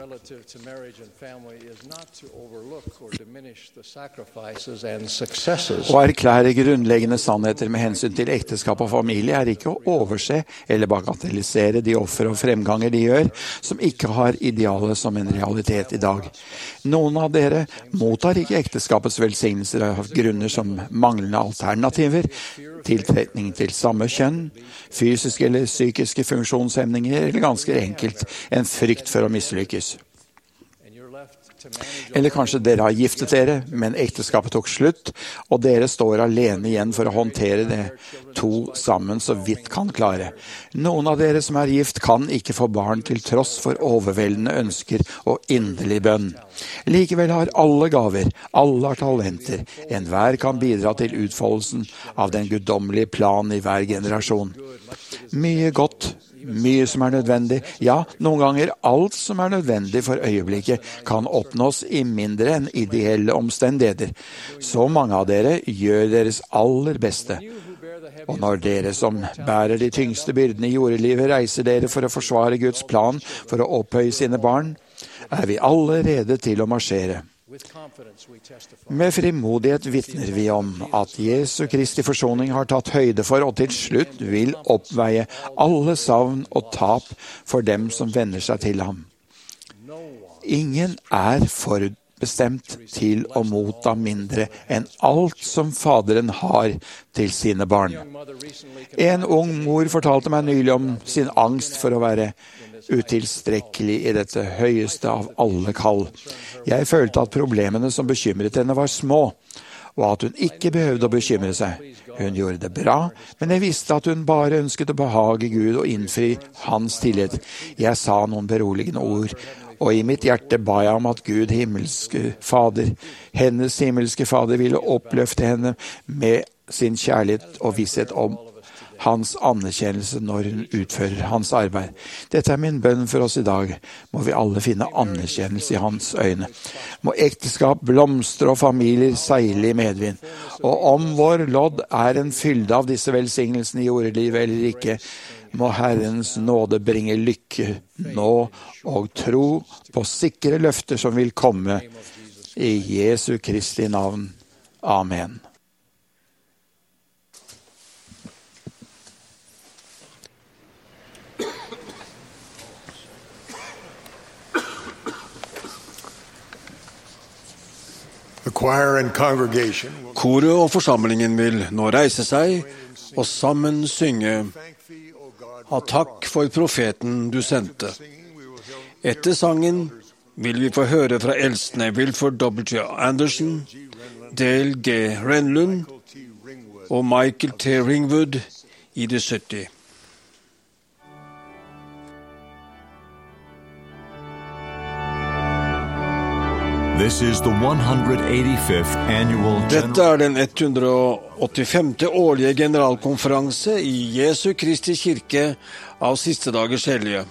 Å erklære grunnleggende sannheter med hensyn til ekteskap og familie er ikke å overse eller bagatellisere de offer og fremganger de gjør, som ikke har idealet som en realitet i dag. Noen av dere mottar ikke ekteskapets velsignelser av grunner som manglende alternativer, tiltrekning til samme kjønn, fysiske eller psykiske funksjonshemninger, eller ganske enkelt en frykt for å mislykkes. Eller kanskje dere har giftet dere, men ekteskapet tok slutt, og dere står alene igjen for å håndtere det to sammen så vidt kan klare. Noen av dere som er gift kan ikke få barn til tross for overveldende ønsker og inderlig bønn. Likevel har alle gaver, alle har talenter, enhver kan bidra til utfoldelsen av den guddommelige plan i hver generasjon. Mye godt, mye som er nødvendig, ja, noen ganger alt som er nødvendig for øyeblikket kan oppnås i mindre enn ideelle omstendigheter. Så mange av dere gjør deres aller beste. Og når dere som bærer de tyngste byrdene i jordelivet reiser dere for å forsvare Guds plan for å opphøye sine barn, er vi alle rede til å marsjere. Med frimodighet vitner vi om at Jesu Kristi forsoning har tatt høyde for og til slutt vil oppveie alle savn og tap for dem som vender seg til ham. Ingen er forutbestemt til å motta mindre enn alt som Faderen har til sine barn. En ung mor fortalte meg nylig om sin angst for å være utilstrekkelig i dette høyeste av alle kall. Jeg følte at problemene som bekymret henne var små, og at hun ikke behøvde å bekymre seg. Hun gjorde det bra, men jeg visste at hun bare ønsket å behage Gud og innfri hans tillit. Jeg sa noen beroligende ord, og i mitt hjerte ba jeg om at Gud, hennes himmelske Fader, ville oppløfte henne med sin kjærlighet og visshet om hans anerkjennelse når hun utfører hans arbeid. Dette er min bønn for oss i dag. Må vi alle finne anerkjennelse i hans øyne. Må ekteskap blomstre og familier seile i medvind. Og om vår lodd er en fylde av disse velsignelsene i jordelivet eller ikke, må Herrens nåde bringe lykke nå og tro på sikre løfter som vil komme i Jesu Kristi navn. Amen. Koret og forsamlingen vil nå reise seg og sammen synge «Ha takk for profeten du sendte». Etter sangen vil vi få høre fra eldstene Wilford W. Anderson, Dale G. Renlund og Michael T. Ringwood i de 70. This is the 185th annual Dette er den 185. årlige generalkonferanse i Jesu Kristi kirke av siste dagers hellige.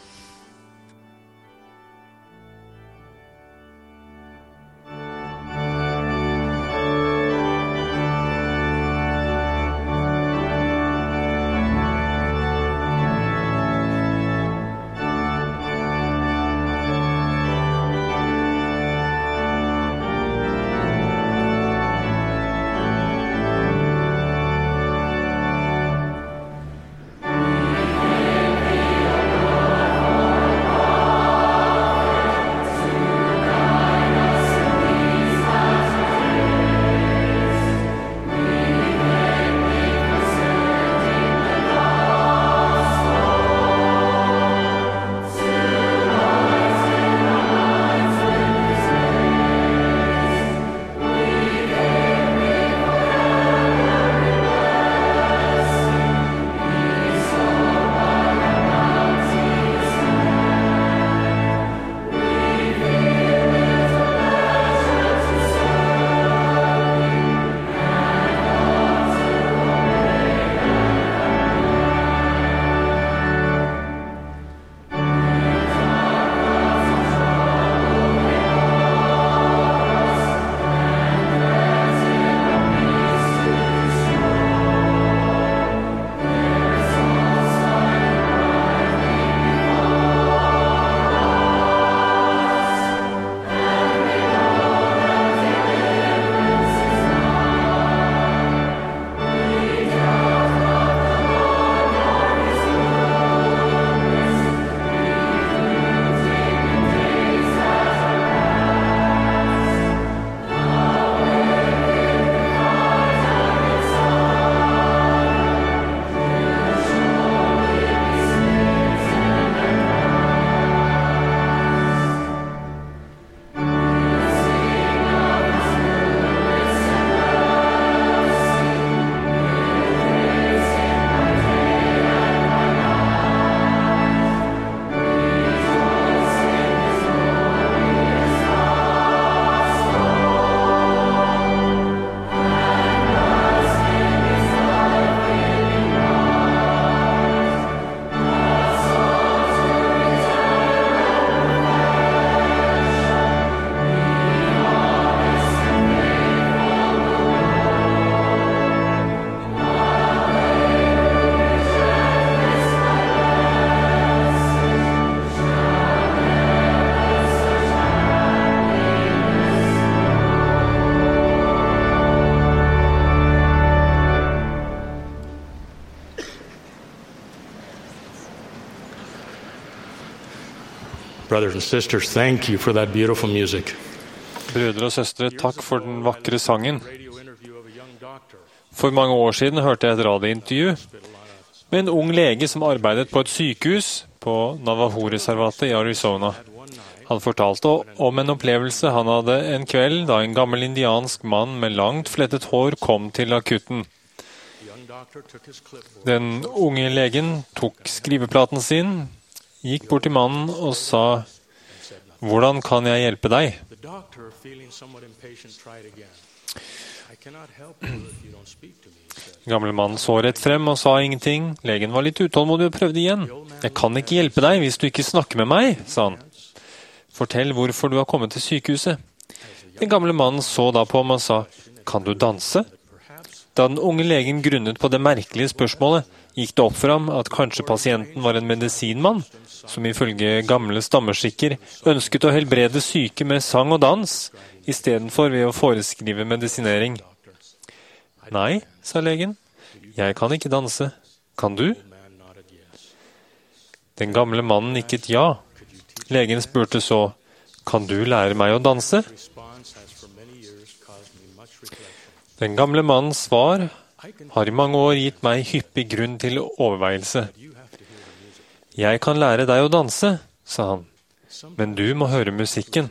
Brothers and sisters, thank you for that beautiful music. Brødre og søstre, takk for den vakre sangen. For mange år siden hørte jeg et radiointervju med en ung lege som arbeidet på et sykehus på Navajo-reservatet i Arizona. Han fortalte om en opplevelse han hadde en kveld da en gammel indiansk mann med langt flettet hår kom til akutten. Den unge legen tok skriveplaten sin, gikk bort til mannen og sa, «Hvordan kan jeg hjelpe deg?» Gamle mannen så rett frem og sa ingenting. Legen var litt utålmodig og prøvde igjen. «Jeg kan ikke hjelpe deg hvis du ikke snakker med meg», sa han. «Fortell hvorfor du har kommet til sykehuset.» Den gamle mannen så da på ham og sa, «Kan du danse?» Da den unge legen grunnet på det merkelige spørsmålet, gikk det opp for ham at kanskje pasienten var en medisinmann, som ifølge gamle stammeskikker ønsket å helbrede syke med sang og dans, i stedet for ved å foreskrive medisinering. «Nei», sa legen, «jeg kan ikke danse. Kan du?» Den gamle mannen nikket ja. Legen spurte så, «Kan du lære meg å danse?» Den gamle mannens svar har i mange år gitt meg hyppig grunn til overveielse. «Jeg kan lære deg å danse», sa han, «men du må høre musikken.»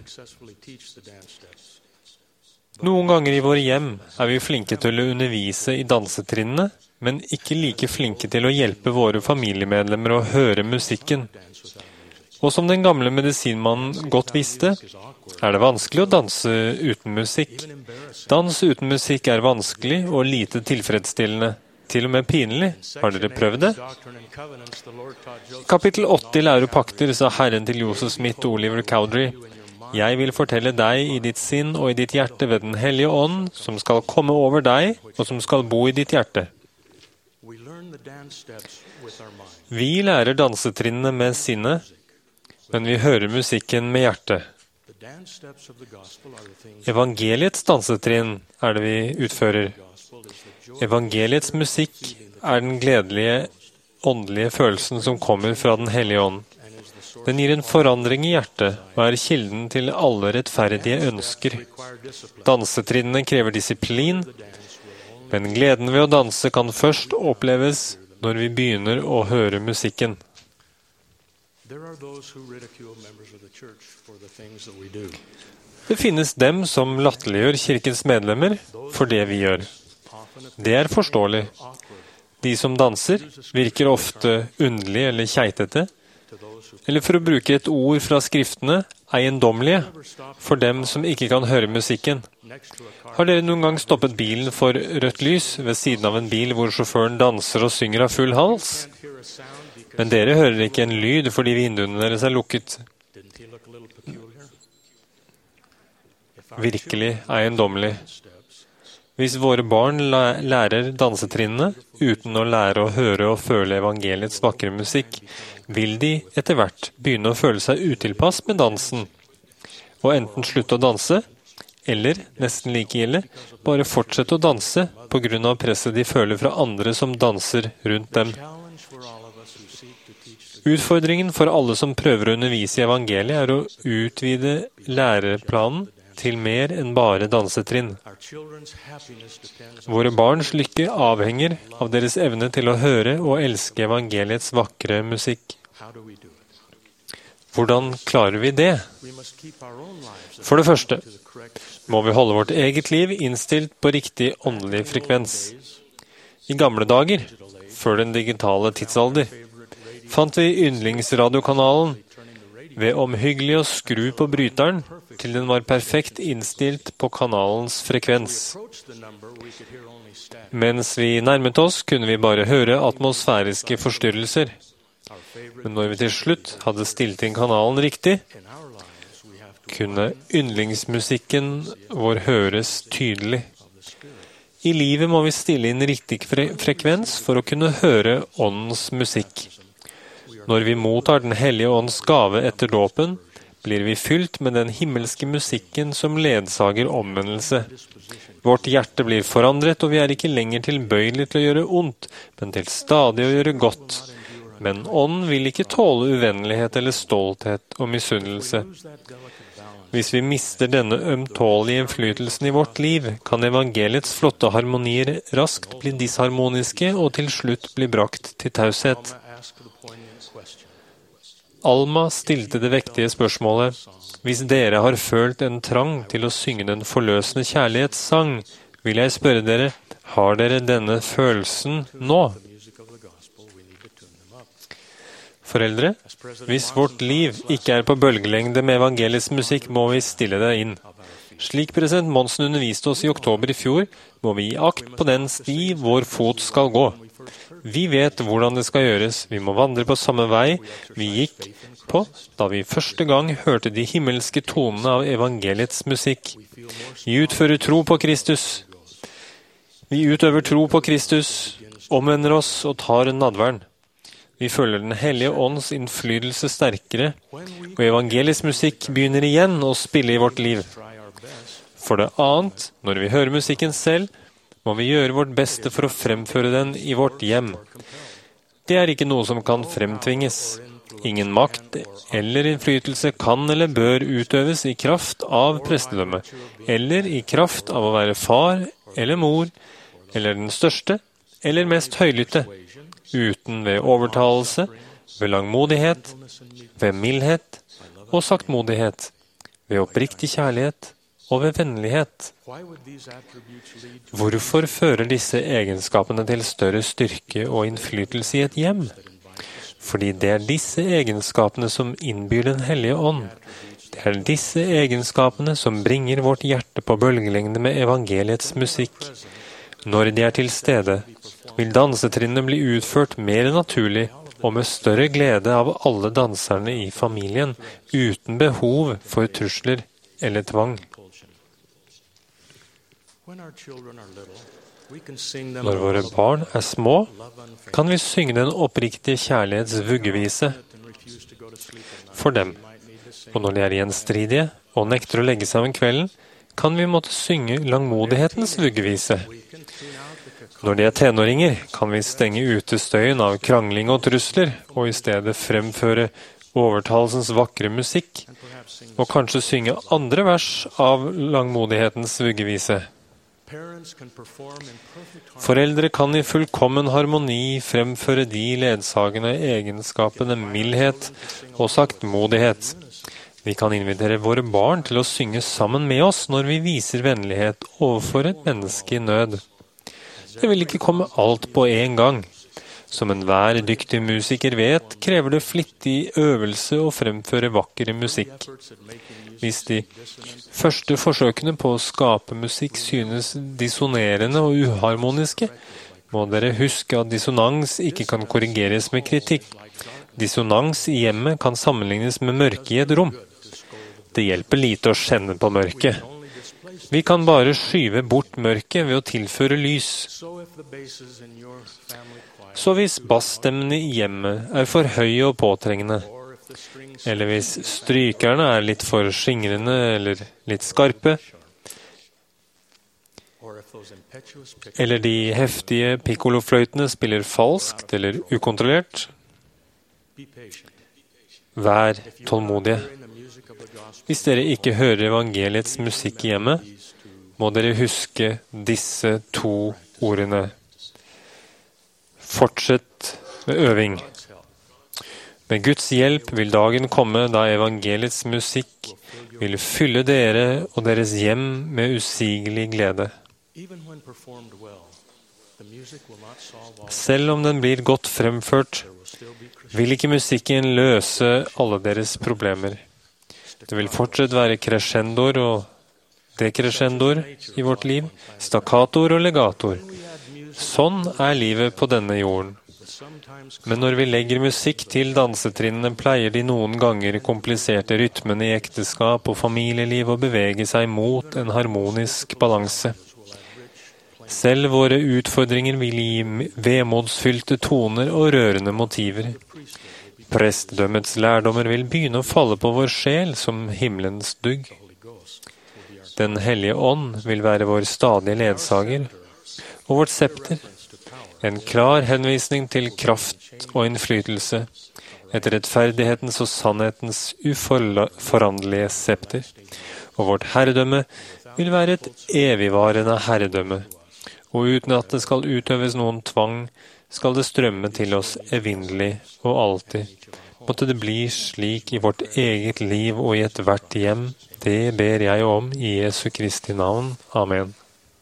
Noen ganger i våre hjem vi flinke til å undervise i dansetrinnene, men ikke like flinke til å hjelpe våre familiemedlemmer å høre musikken. Og som den gamle medisinmannen godt visste, det vanskelig å danse uten musikk. Dans uten musikk vanskelig og lite tilfredsstillende, til og med pinlig. Har dere prøvd det? Kapittel 8 i Lære og pakter sa Herren til Joseph Smith og Oliver Cowdery, «Jeg vil fortelle deg i ditt sinn og i ditt hjerte ved den hellige ånd, som skal komme over deg, og som skal bo i ditt hjerte.» Vi lærer dansetrinnene med sinnet, men vi hører musikken med hjertet. Evangeliets dansetrinn det vi utfører. Evangeliets musikk den gledelige, åndelige følelsen som kommer fra den hellige ånd. Den gir en forandring i hjertet og kilden til alle rettferdige ønsker. Dansetrinnene krever disiplin, men gleden ved å danse kan først oppleves når vi begynner å høre musikken. Det finnes dem som latterliggjør kirkens medlemmer for det vi gjør. Det forståelig. De som danser virker ofte underlig eller keitete, eller for å bruke et ord fra skriftene, eiendommelige, for dem som ikke kan høre musikken. Har dere noen gang stoppet bilen for rødt lys ved siden av en bil hvor sjåføren danser og synger av full hals? Men dere hører ikke en lyd fordi vinduene deres lukket. Virkelig eiendommelig. Hvis våre barn lærer dansetrinnene uten å lære å høre og føle evangeliets vakre musikk, vil de etter hvert begynne å føle seg utilpass med dansen, og enten slutte å danse, eller, nesten like ille, bare fortsette å danse på grunn av presset de føler fra andre som danser rundt dem. Utfordringen for alle som prøver å undervise i evangeliet å utvide læreplanen til mer enn bare dansetrinn. Våre barns lykke avhenger av deres evne til å høre og elske evangeliets vakre musikk. Hvordan klarer vi det? For det første må vi holde vårt eget liv innstilt på riktig åndelig frekvens. I gamle dager, før den digitale tidsalder, fant vi yndlingsradiokanalen ved omhyggelig å skru på bryteren til den var perfekt innstilt på kanalens frekvens. Mens vi nærmet oss, kunne vi bare høre atmosfæriske forstyrrelser. Men når vi til slutt hadde stilt inn kanalen riktig, kunne yndlingsmusikken vår høres tydelig. I livet må vi stille inn riktig frekvens for å kunne høre åndens musikk. Når vi mottar den hellige ånds gave etter dåpen, blir vi fylt med den himmelske musikken som ledsager omvendelse. Vårt hjerte blir forandret, og vi ikke lenger tilbøyelige til å gjøre ondt, men til stadig å gjøre godt. Men ånden vil ikke tåle uvennlighet eller stolthet og misunnelse. Hvis vi mister denne ømtålige innflytelsen i vårt liv, kan evangeliets flotte harmonier raskt bli disharmoniske og til slutt bli brakt til taushet. Alma stilte det vektige spørsmålet: hvis dere har følt en trang til å synge den forløsende kjærlighetssang, vil jeg spørre dere, har dere denne følelsen nå? Foreldre, hvis vårt liv ikke er på bølgelengde med evangeliets musikk, må vi stille det inn. Slik president Monsen underviste oss i oktober i fjor, må vi gi akt på den sti vår fot skal gå. Vi vet hvordan det skal gjøres. Vi må vandre på samme vei vi gikk på da vi første gang hørte de himmelske tonene av evangeliets musikk. Vi utfører tro på Kristus. Vi utøver tro på Kristus, omvender oss og tar nadveren. Vi føler den hellige ånds innflytelse sterkere, og evangelisk musikk begynner igjen å spille i vårt liv. For det annet, når vi hører musikken selv, må vi gjøre vårt beste for å fremføre den i vårt hjem. Det er ikke noe som kan fremtvinges. Ingen makt eller innflytelse kan eller bør utøves i kraft av prestedømme, eller i kraft av å være far eller mor, eller den største eller mest høylytte, uten ved overtalelse, ved langmodighet, ved mildhet og saktmodighet, ved oppriktig kjærlighet og ved vennlighet. Hvorfor fører disse egenskapene til større styrke og innflytelse i et hjem? Fordi det er disse egenskapene som innbyr den hellige ånd. Det er disse egenskapene som bringer vårt hjerte på bølgelengde med evangeliets musikk. Når de er til stede, vil dansetrinnene bli utført mer naturlig og med større glede av alle danserne i familien, uten behov for trusler eller tvang. Når våre barn er små, kan vi synge den oppriktige kjærlighets vuggevise for dem. Og når de er gjenstridige og nekter å legge seg om kvelden, kan vi måtte synge langmodighetens vuggevise. Når de er tenåringer, kan vi stenge ute støyen av krangling og trusler, og i stedet fremføre overtalelsens vakre musikk, og kanskje synge andre vers av langmodighetens vuggevise. Foreldre kan i fullkommen harmoni fremføre de ledsagende egenskapene mildhet og saktmodighet. Vi kan invitere våre barn til å synge sammen med oss når vi viser vennlighet overfor et menneske i nød. Det vil ikke komme alt på en gang. Som enhver dyktig musiker vet, krever det flittig øvelse å fremføre vakker musikk. Hvis de første forsøkene på å skape musikk synes dissonerende og uharmoniske, må dere huske at dissonans ikke kan korrigeres med kritikk. Dissonans i hjemmet kan sammenlignes med mørke i et rom. Det hjelper lite å skjenne på mørket. Vi kan bare skyve bort mørket ved å tilføre lys. Så hvis bassstemmene i hjemmet er for høye og påtrengende, eller hvis strykerne er litt for skingrende eller litt skarpe, eller de heftige pikkolofløytene spiller falskt eller ukontrollert, vær tålmodige. Hvis dere ikke hører evangeliets musikk i hjemmet, må dere huske disse 2 ordene. Fortsett med øving. Med Guds hjelp vil dagen komme da evangeliets musikk vil fylle dere og deres hjem med usigelig glede. Selv om den blir godt fremført, vil ikke musikken løse alle deres problemer. Det vil fortsatt være crescendoer og dekrescendoer i vårt liv, staccatoer og legator. Sånn er livet på denne jorden. Men når vi legger musikk til dansetrinnene, pleier de noen ganger kompliserte rytmene i ekteskap og familieliv å bevege seg mot en harmonisk balanse. Selv våre utfordringer vil gi vemodsfylte toner og rørende motiver. Prestedømmets lærdommer vil begynne å falle på vår sjel som himmelens dugg. Den hellige ånd vil være vår stadige ledsager, og vårt septer. En klar henvisning til kraft og innflytelse, etter rettferdighetens og sannhetens uforanderlige septer. Og vårt herredømme vil være et evigvarende herredømme, og uten at det skal utøves noen tvang, skal det strømme til oss evinnelig og alltid. Måtte det bli slik i vårt eget liv og i ethvert hjem. Det ber jeg om i Jesu Kristi navn. Amen.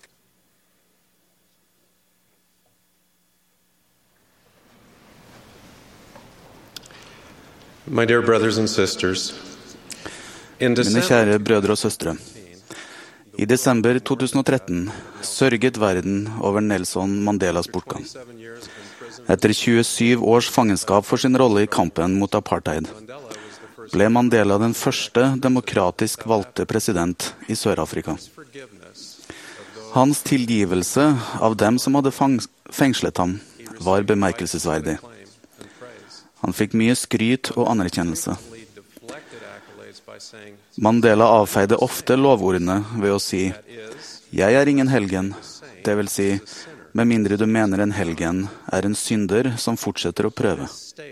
My dear brothers and sisters, Mine kjære brødre og søstre. I desember 2013 sørget verden over Nelson Mandelas bortgang. Etter 27 års fangenskap for sin rolle i kampen mot apartheid, ble Mandela den første demokratisk valgte president i Sør-Afrika. Hans tilgivelse av dem som hadde fengslet ham, var bemerkelsesverdig. Han fikk mye skryt og anerkjennelse. Mandela avfeide ofte lovordene ved å si «Jeg er ingen helgen», det vil si «Med mindre du mener en helgen er en synder som fortsetter å prøve».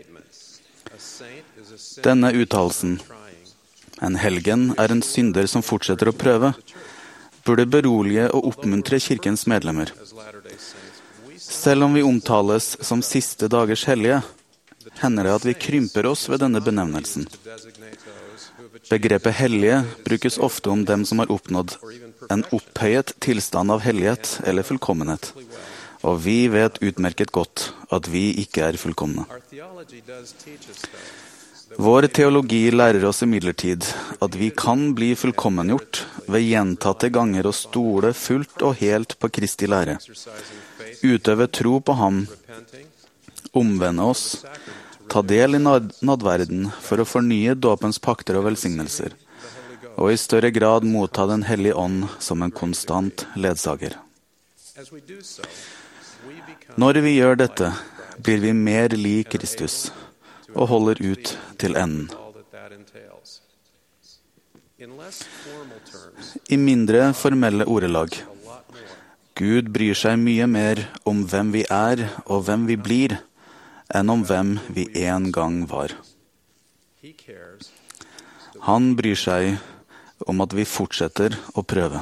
Denne uttalelsen, «En helgen er en synder som fortsetter å prøve», burde berolige og oppmuntre kirkens medlemmer. Selv om vi omtales som siste dagers hellige, hender det at vi krymper oss ved denne benevnelsen. Begrepet hellige brukes ofte om dem som har oppnådd en opphøyet tilstand av hellighet eller fullkommenhet, og vi vet utmerket godt at vi ikke er fullkomne. Vår teologi lærer oss imidlertid at vi kan bli fullkommengjort ved gjentatte ganger å stole fullt og helt på Kristi lære, utøve tro på ham, omvende oss, ta del i nadverden for å fornye dåpens pakter og velsignelser, og i større grad motta den hellige ånd som en konstant ledsager. Når vi gjør dette, blir vi mer lik Kristus og holder ut til enden. I mindre formelle ordelag, Gud bryr seg mye mer om hvem vi er og hvem vi blir, enn om hvem vi en gang var. Han bryr seg om at vi fortsetter å prøve.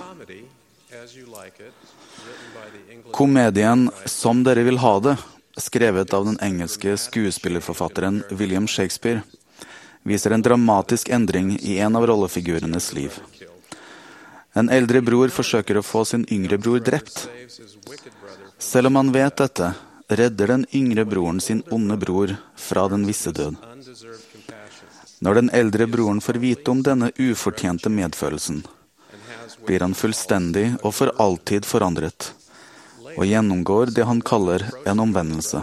Komedien «Som dere vil ha det», skrevet av den engelske skuespillerforfatteren William Shakespeare, viser en dramatisk endring i en av rollefigurenes liv. En eldre bror forsøker å få sin yngre bror drept. Selv om han vet dette, redder den yngre broren sin onde bror fra den visse død. Når den eldre broren får vite om denne ufortjente medfølelsen, blir han fullstendig og for alltid forandret, og gjennomgår det han kaller en omvendelse.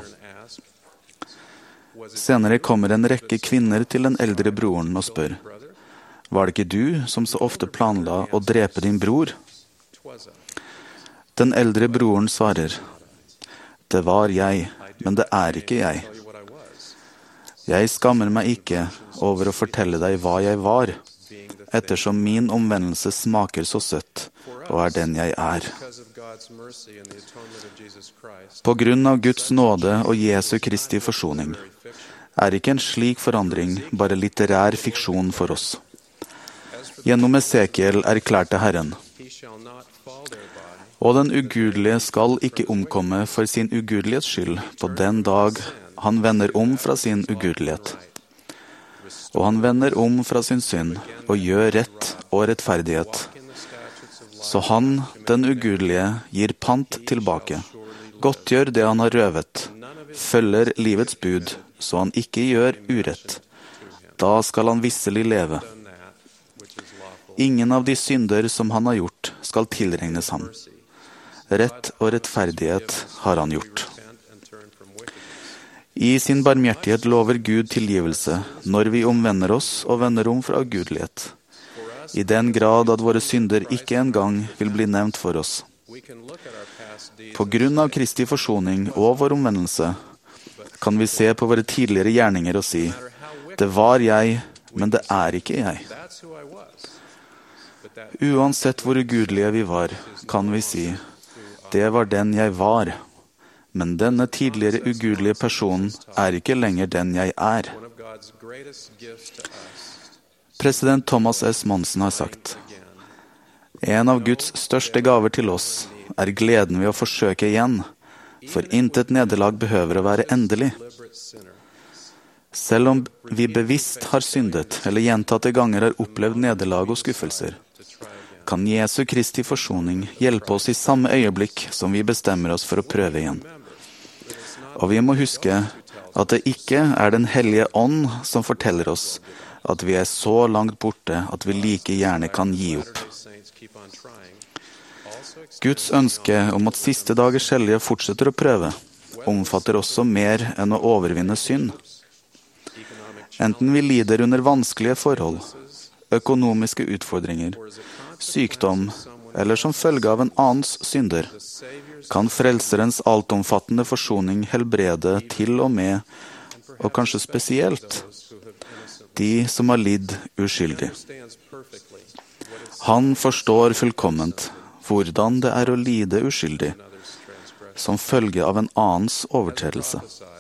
Senere kommer en rekke kvinner til den eldre broren og spør, «Var det ikke du som så ofte planla å drepe din bror?» Den eldre broren svarer, «Det var jeg, men det er ikke jeg. Jeg skammer meg ikke over å fortelle deg hva jeg var, ettersom min omvendelse smaker så søtt, og er den jeg er. På grunn av Guds nåde og Jesu Kristi forsoning, er ikke en slik forandring bare litterær fiksjon for oss. Gjennom Esekiel erklærte Herren, og den ugudelige skal ikke omkomme for sin ugudelighets skyld på den dag han vender om fra sin ugudelighet. Og han vender om fra sin synd og gjør rett og rettferdighet. Så han, den ugudelige, gir pant tilbake, godtgjør det han har røvet, følger livets bud, så han ikke gjør urett. Da skal han visselig leve. Ingen av de synder som han har gjort, skal tilregnes ham. Rett og rettferdighet har han gjort. I sin barmhjertighet lover Gud tilgivelse når vi omvender oss og vender om fra ugudelighet, i den grad at våre synder ikke engang vil bli nevnt for oss. På grunn av Kristi forsoning og vår omvendelse kan vi se på våre tidligere gjerninger og si, det var jeg, men det er ikke jeg. Uansett hvor ugudelige vi var, kan vi si, det var den jeg var, Men denne tidligere ugudelige personen er ikke lenger den jeg er. President Thomas S. Monson har sagt, en av Guds største gaver til oss er gleden ved å forsøke igjen, for intet nederlag behøver å være endelig. Selv om vi bevisst har syndet, eller gjentatte ganger har opplevd nederlag og skuffelser, kan Jesu Kristi forsoning hjelpe oss i samme øyeblikk som vi bestemmer oss for å prøve igjen. Og vi må huske at det ikke er Den hellige ånd som forteller oss at vi er så langt borte at vi like gjerne kan gi opp. Guds ønske om at siste dagers hellige fortsetter å prøve, omfatter også mer enn å overvinne synd. Enten vi lider under vanskelige forhold, økonomiske utfordringer, sykdom eller som følge av en annens synder, kan Frelserens altomfattende forsoning helbrede til og med, og kanskje spesielt, de som har lidd uskyldig. Han forstår fullkomment hvordan det er å lide uskyldig, som følge av en annens overtredelse.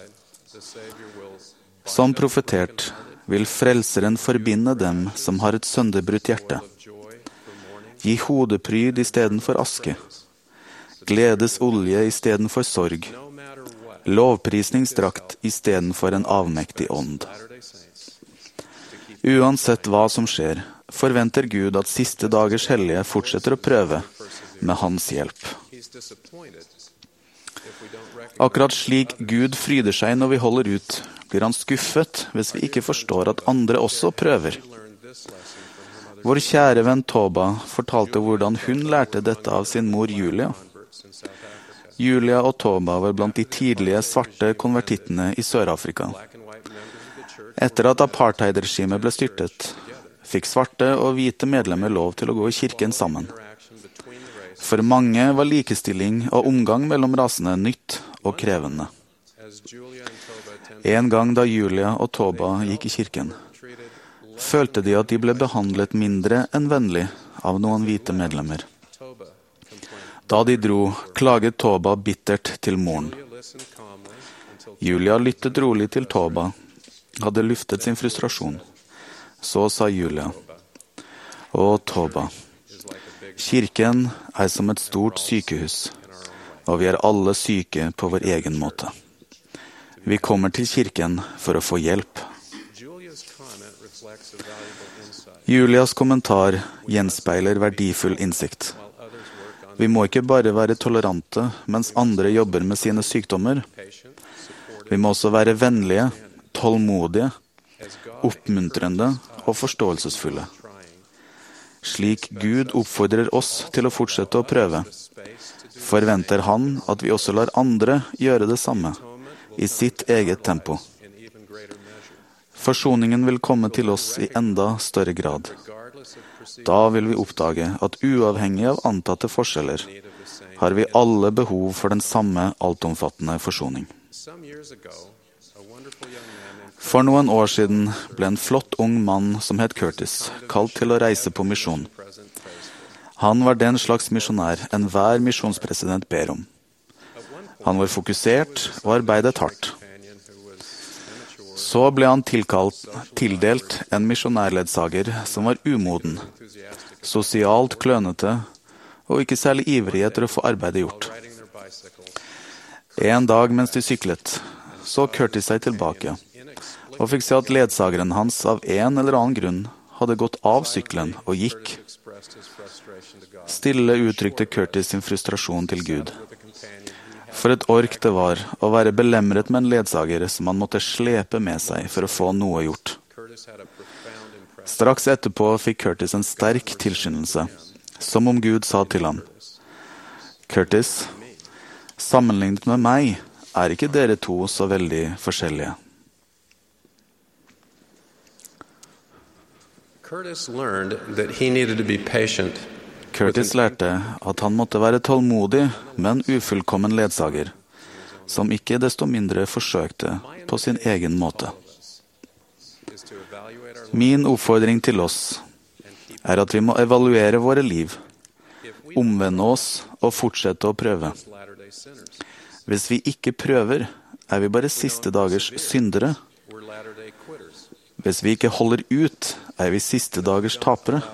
Som profetert vil Frelseren forbinde dem som har et sønderbrutt hjerte. Gi hodepryd i stedet for aske. Gledes olje i stedet for sorg. Lovprisningsdrakt i stedet for en avmektig ånd. Uansett hva som skjer, forventer Gud at siste dagers hellige fortsetter å prøve med hans hjelp. Akkurat slik Gud fryder seg når vi holder ut, blir han skuffet hvis vi ikke forstår at andre også prøver. Vår kjære venn Toba fortalte hvordan hun lærte dette av sin mor Julia. Julia og Toba var blant de tidlige svarte konvertittene i Sør-Afrika. Etter at apartheidregimet ble styrtet, fikk svarte og hvite medlemmer lov til å gå i kirken sammen. For mange var likestilling og omgang mellom rasene nytt og krevende. En gang da Julia og Toba gikk i kirken, følte de at de ble behandlet mindre enn vennlig av noen hvite medlemmer. Da de dro, klaget Toba bittert til moren. Julia lyttet rolig til Toba, hadde luftet sin frustrasjon. Så sa Julia, «Å, Toba, kirken er som et stort sykehus, og vi er alle syke på vår egen måte. Vi kommer til kirken for å få hjelp.» Julias kommentar gjenspeiler verdifull innsikt. Vi må ikke bare være tolerante mens andre jobber med sine sykdommer. Vi må også være vennlige, tålmodige, oppmuntrende og forståelsesfulle. Slik Gud oppfordrer oss til å fortsette å prøve, forventer han at vi også lar andre gjøre det samme, i sitt eget tempo. Forsoningen vil komme til oss i enda større grad. Da vil vi oppdage at uavhengig av antatte forskjeller, har vi alle behov for den samme altomfattende forsoning. For noen år siden ble en flott ung mann som het Curtis, kalt til å reise på misjon. Han var den slags misjonær enhver misjonspresident ber om. Han var fokusert og arbeidet hardt. Så ble han tildelt en misjonærledsager som var umoden, sosialt klønete og ikke særlig ivrig etter å få arbeidet gjort. En dag mens de syklet, så Curtis seg tilbake, og fikk se at ledsageren hans av en eller annen grunn hadde gått av syklen og gikk. Stille uttrykte Curtis sin frustrasjon til Gud. For et ork det var å være belemret med en ledsager som han måtte slepe med seg for å få noe gjort. Straks etterpå fikk Curtis en sterk tilskyndelse, som om Gud sa til ham, «Curtis, sammenlignet med meg er ikke dere to så veldig forskjellige.» Curtis lærte at han måtte være tålmodig med en ufullkommen ledsager, som ikke desto mindre forsøkte på sin egen måte. Min oppfordring til oss er at vi må evaluere våre liv, omvende oss og fortsette å prøve. Hvis vi ikke prøver, vi bare siste dagers syndere. Hvis vi ikke holder ut, vi siste dagers tapere.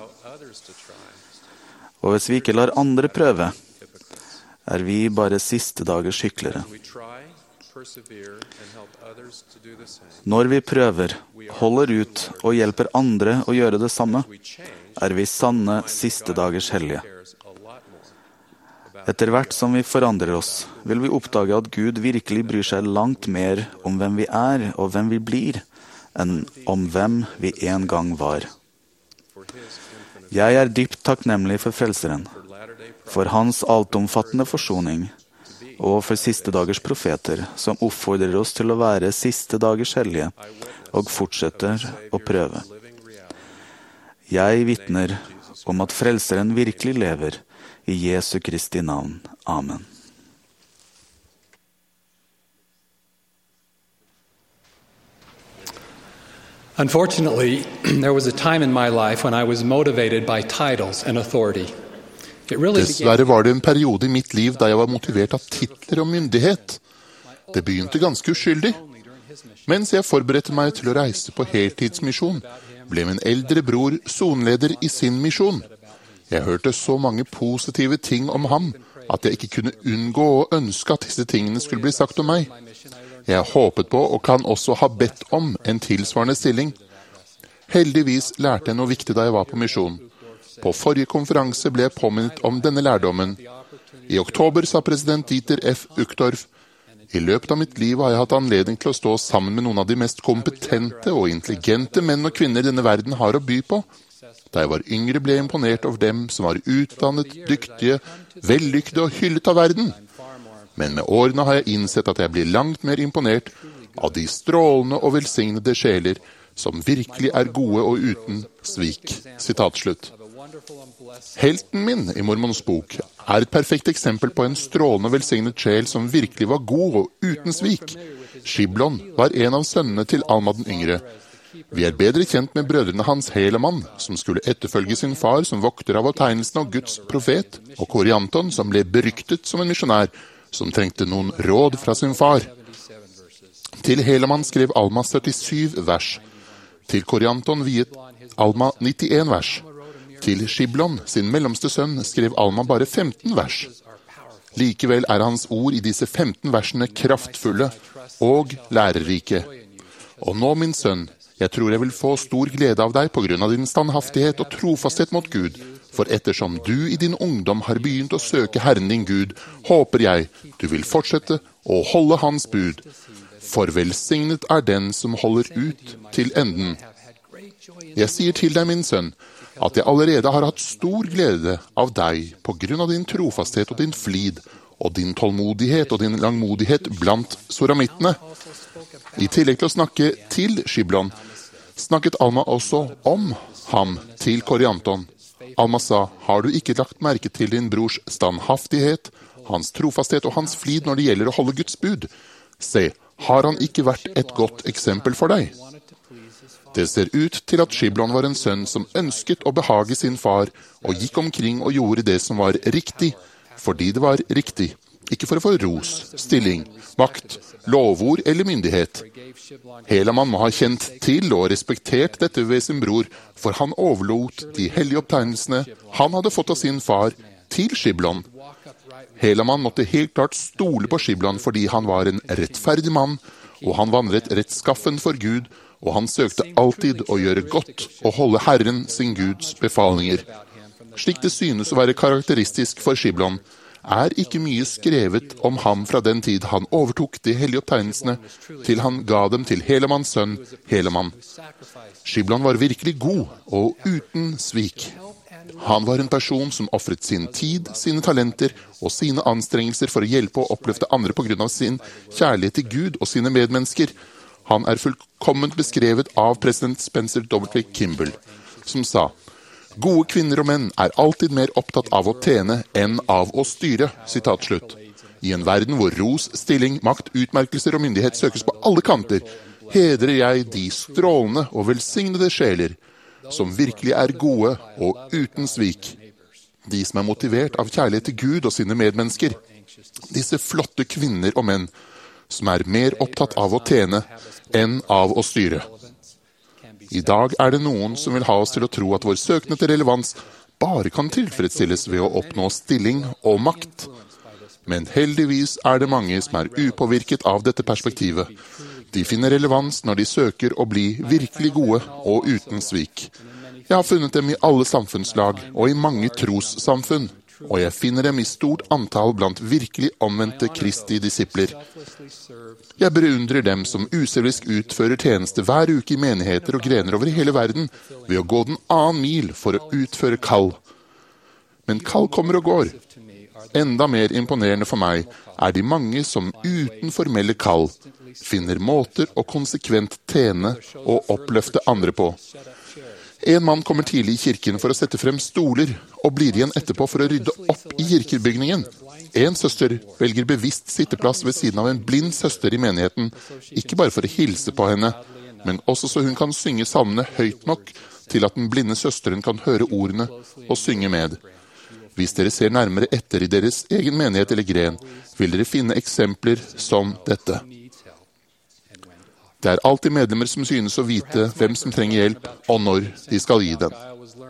Og hvis vi ikke lar andre prøve, vi bare siste dagers hyklere. Når vi prøver, holder ut og hjelper andre å gjøre det samme, vi sanne siste dagers hellige. Etter hvert som vi forandrer oss, vil vi oppdage at Gud virkelig bryr seg langt mer om hvem vi og hvem vi blir, enn om hvem vi en gang var. Jeg dypt takknemlig for Frelseren, for hans altomfattende forsoning, og for siste dagers profeter, som oppfordrer oss til å være siste dagers hellige, og fortsetter å prøve. Jeg vitner om at Frelseren virkelig lever, i Jesu Kristi navn. Amen. Unfortunately, there was a time in my life when I was motivated by titles and authority. Dessverre var det en periode i mitt liv da jeg var motivert av titler og myndighet. Det begynte ganske uskyldig. Mens jeg forberedte meg til å reise på heltidsmisjon, ble min eldre bror sonleder i sin misjon. Jeg hørte så mange positive ting om ham, at jeg ikke kunne unngå å ønske at disse tingene skulle bli sagt om meg. Jeg håpet på og kan også ha bedt om en tilsvarende stilling. Heldigvis lærte jeg noe viktig da jeg var på misjon. På forrige konferanse ble jeg påminnet om denne lærdommen. I oktober sa president Dieter F. Uchtdorf: I løpet av mitt liv har jeg hatt anledning til å stå sammen med noen av de mest kompetente og intelligente menn og kvinner denne verden har å by på. Da jeg var yngre ble jeg imponert over dem som var utdannet, dyktige, vellykkede og hyllet av verden. Men med årene har jeg innsett at jeg blir langt mer imponert av de strålende og velsignede sjeler som virkelig er gode og uten svik. Sitat slutt. Helten min i Mormons bok er et perfekt eksempel på en strålende og velsignet sjel som virkelig var god og uten svik. Shiblon var en av sønnene til Alma den yngre. Vi er bedre kjent med brødrene hans Helaman, som skulle etterfølge sin far som vokter av tegnelsen av Guds profet, og Korianton, som ble beryktet som en misjonær, som trengte noen råd fra sin far. Til Helaman skrev Alma 77 vers. Til Korianton viet Alma 91 vers. Til Shiblon, sin mellomste sønn, skrev Alma bare 15 vers. Likevel er hans ord i disse 15 versene kraftfulle og lærerike. Og nå, min sønn, jeg tror jeg vil få stor glede av deg på grunn av din standhaftighet og trofasthet mot Gud, for ettersom du i din ungdom har begynt å søke Herren din Gud, håper jeg du vil fortsette å holde hans bud. For velsignet er den som holder ut til enden. Jeg sier til deg, min sønn, at jeg allerede har hatt stor glede av deg på grunn av din trofasthet og din flid, og din tålmodighet og din langmodighet blant soramittene. I tillegg til å snakke til Shiblon, snakket Alma også om ham til Korianton. Alma sa, har du ikke lagt merke til din brors standhaftighet, hans trofasthet og hans flid når det gjelder å holde Guds bud? Se, har han ikke vært et godt eksempel for deg? Det ser ut til at Shiblon var en sønn som ønsket å behage sin far, og gikk omkring og gjorde det som var riktig, fordi det var riktig. Ikke for å få ros, stilling, makt, lovord eller myndighet. Helaman må ha kjent til og respektert dette ved sin bror, for han overlot de hellige opptegnelsene han hadde fått av sin far til Shiblon. Helaman måtte helt klart stole på Shiblon fordi han var en rettferdig mann, og han vandret rettskaffen for Gud, og han søkte alltid å gjøre godt og holde Herren sin Guds befalinger. Slik det synes å være karakteristisk for Shiblon, er ikke mye skrevet om ham fra den tid han overtok de hellige opptegnelsene til han ga dem til Helamans sønn Helaman. Shiblon var virkelig god og uten svik. Han var en person som offret sin tid, sine talenter og sine anstrengelser for å hjelpe og oppløfte andre på grunn av sin kjærlighet til Gud og sine medmennesker. Han er fullkomment beskrevet av president Spencer W. Kimball, som sa: Gode kvinner og menn er alltid mer opptatt av å tjene enn av å styre. Sitat slutt. I en verden hvor ros, stilling, makt, utmerkelser og myndighet søkes på alle kanter, hedrer jeg de strålende og velsignede sjeler som virkelig er gode og uten svik. De som er motivert av kjærlighet til Gud og sine medmennesker. Disse flotte kvinner og menn som er mer opptatt av å tjene enn av å styre. I dag er det noen som vil ha oss til å tro at vår søken etter relevans bare kan tilfredsstilles ved å oppnå stilling og makt. Men heldigvis er det mange som er upåvirket av dette perspektivet. De finner relevans når de søker å bli virkelig gode og uten svik. Jeg har funnet dem i alle samfunnslag og i mange trossamfunn, og jeg finner dem i stort antall blant virkelig omvendte Kristi disipler. Jeg beundrer dem som uselvisk utfører tjeneste hver uke i menigheter og grener over hele verden ved å gå den annen mil for å utføre kall. Men kall kommer og går. Enda mer imponerende for meg er de mange som uten formelle kall finner måter å konsekvent tjene og oppløfte andre på. En mann kommer tidlig i kirken for å sette frem stoler, og blir igjen etterpå for å rydde opp i kirkebygningen. En søster velger bevisst sitteplass ved siden av en blind søster i menigheten, ikke bare for å hilse på henne, men også så hun kan synge salmene høyt nok til at den blinde søsteren kan høre ordene og synge med. Hvis dere ser nærmere etter i deres egen menighet eller gren, vil dere finne eksempler som dette. Det er alltid medlemmer som synes å vite hvem som trenger hjelp, og når de skal gi den.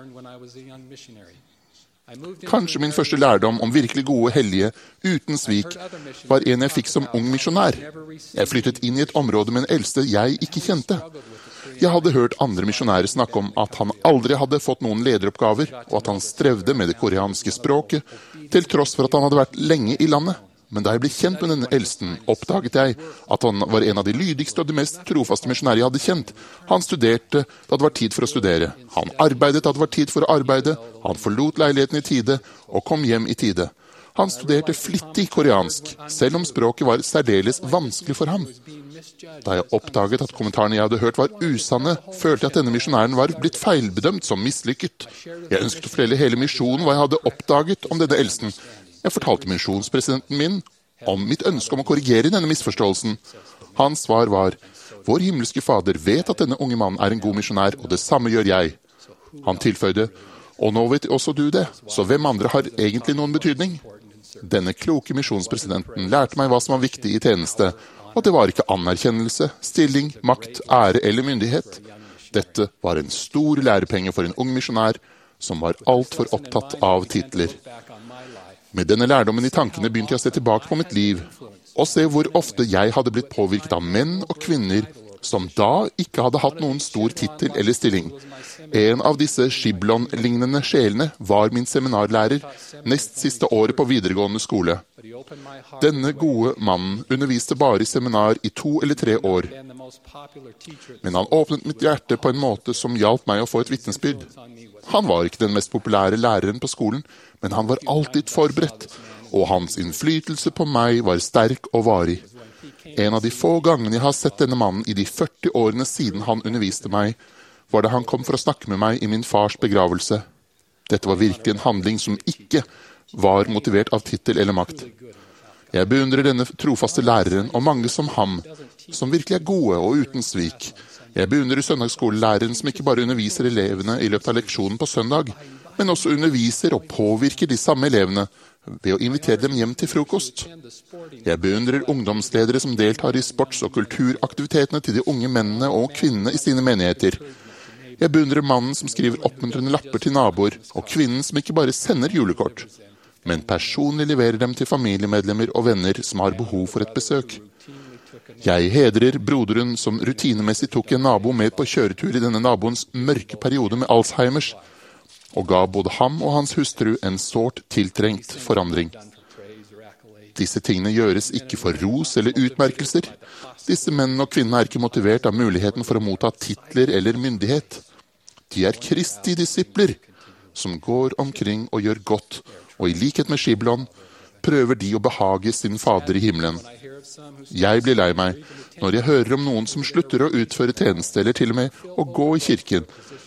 Kanskje min første lærdom om virkelig gode hellige, uten svik, var en jeg fikk som ung misjonær. Jeg flyttet inn i et område med en eldste jeg ikke kjente. Jeg hadde hørt andre misjonærer snakke om at han aldri hadde fått noen lederoppgaver, og at han strevde med det koreanske språket, til tross for at han hadde vært lenge i landet. Men da jeg ble kjent med denne eldsten, oppdaget jeg at han var en av de lydigste og de mest trofaste misjonærer jeg hadde kjent. Han studerte da det var tid for å studere. Han arbeidet da det var tid for å arbeide. Han forlot leiligheten i tide og kom hjem i tide. Han studerte flittig koreansk, selv om språket var særdeles vanskelig for ham. Da jeg oppdaget at kommentarene jeg hadde hørt var usanne, følte jeg at denne misjonæren var blitt feilbedømt som mislykket. Jeg ønsket å fortelle hele misjonen hva jeg hadde oppdaget om denne eldsten. Jeg fortalte misjonspresidenten min om mitt ønske om å korrigere denne misforståelsen. Hans svar var: Vår himmelske Fader vet at denne unge mannen er en god misjonær, og det samme gjør jeg. Han tilføyde: Og nå vet også du det, så hvem andre har egentlig noen betydning? Denne kloke misjonspresidenten lærte meg hva som var viktig i tjeneste, og det var ikke anerkjennelse, stilling, makt, ære eller myndighet. Dette var en stor lærepenge for en ung misjonær som var alt for opptatt av titler. Med denne lærdommen i tankene begynte jeg å se tilbake på mitt liv, og se hvor ofte jeg hadde blitt påvirket av menn og kvinner som da ikke hadde hatt noen stor titel eller stilling. En av disse Shiblon-lignende sjelene var min seminarlærer nest siste året på videregående skole. Denne gode mannen underviste bare i seminar i 2 eller 3 år. Men han åpnet mitt hjerte på en måte som hjalp meg å få et vitnesbyrd. Han var ikke den mest populære læreren på skolen, men han var alltid forberedt, og hans innflytelse på meg var sterk og varig. En av de få gangene jeg har sett denne mannen i de 40 årene siden han underviste meg, var da han kom for å snakke med meg i min fars begravelse. Dette var virkelig en handling som ikke var motivert av titel eller makt. Jeg beundrer denne trofaste læreren og mange som ham, som virkelig er gode og uten svik. Jeg beundrer søndagsskolelæreren som ikke bare underviser elevene i løpet av leksjonen på søndag, men også underviser og påvirker de samme elevene ved å invitere dem hjem til frokost. Jeg beundrer ungdomsledere som deltar i sports- og kulturaktivitetene til de unge mennene og kvinnene i sine menigheter. Jeg beundrer mannen som skriver oppmuntrende lapper til naboer, og kvinnen som ikke bare sender julekort, men personlig leverer dem til familiemedlemmer og venner som har behov for et besøk. Jeg hedrer broderen som rutinemessig tok en nabo med på kjøretur i denne naboens mørke periode med Alzheimers, og ga både ham og hans hustru en sårt tiltrengt forandring. Disse tingene gjøres ikke for ros eller utmerkelser. Disse mennene og kvinnene er ikke motivert av muligheten for å motta titler eller myndighet. De er Kristi disipler, som går omkring og gjør godt, og i likhet med Shiblon prøver de å behage sin Fader i himmelen. Jeg blir lei meg når jeg hører om noen som slutter å utføre tjeneste eller til og med å gå i kirken,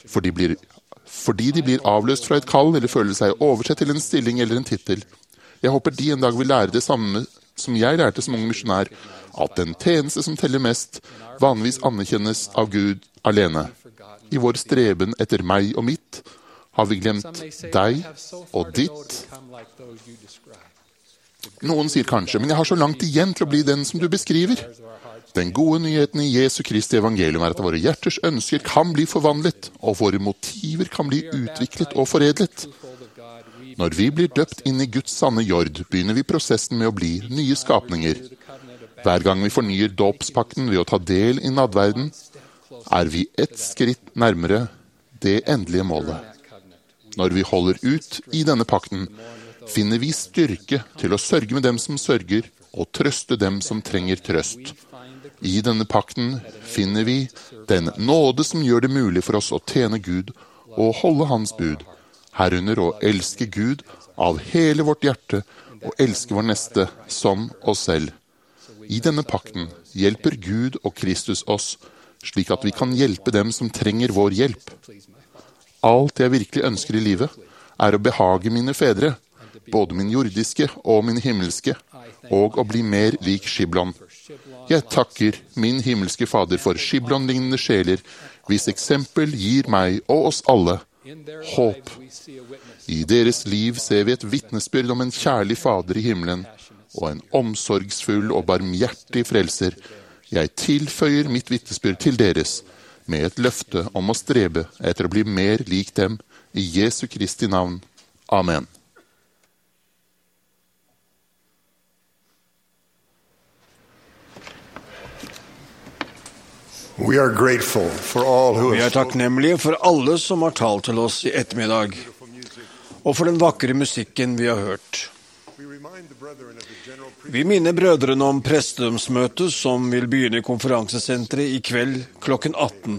fordi de blir avløst fra et kall eller føler seg oversett til en stilling eller en titel. Jeg håper de en dag vil lære det samme som jeg lærte som ung misjonær, at den tjeneste som teller mest, vanligvis anerkjennes av Gud alene. I vår streben etter meg og mitt har vi glemt deg og ditt. Noen sier kanskje, men jeg har så langt igjen til å bli den som du beskriver. Den gode nyheten i Jesu Kristi evangelium er at våre hjerters ønsker kan bli forvandlet, og våre motiver kan bli utviklet og foredlet. Når vi blir døpt inn i Guds sanne jord, begynner vi prosessen med å bli nye skapninger. Hver gang vi fornyer dåpspakten ved å ta del i nadverden, er vi ett skritt nærmere det endelige målet. Når vi holder ut i denne pakten, finner vi styrke til å sørge med dem som sørger, og trøste dem som trenger trøst. I denne pakten finner vi den nåde som gjør det mulig for oss å tjene Gud og holde hans bud, herunder å elske Gud av hele vårt hjerte og elske vår neste som oss selv. I denne pakten hjelper Gud og Kristus oss, slik at vi kan hjelpe dem som trenger vår hjelp. Alt jeg virkelig ønsker i livet er å behage mine fedre, både min jordiske og min himmelske, og å bli mer lik Skiblon. Jeg takker min himmelske Fader for Skiblon-lignende sjeler, hvis eksempel gir meg og oss alle håp. I deres liv ser vi et vitnesbyrd om en kjærlig Fader i himmelen, og en omsorgsfull og barmhjertig frelser. Jeg tilføyer mitt vitnesbyrd til deres, med et løfte om å strebe etter å bli mer lik dem, i Jesu Kristi navn. Amen. Vi er takknemlige for alle som har talt til oss i ettermiddag, og for den vakre musikken vi har hørt. Vi minner brødrene om prestedomsmøtet som vil begynne i konferansesenteret i kveld klokken 18.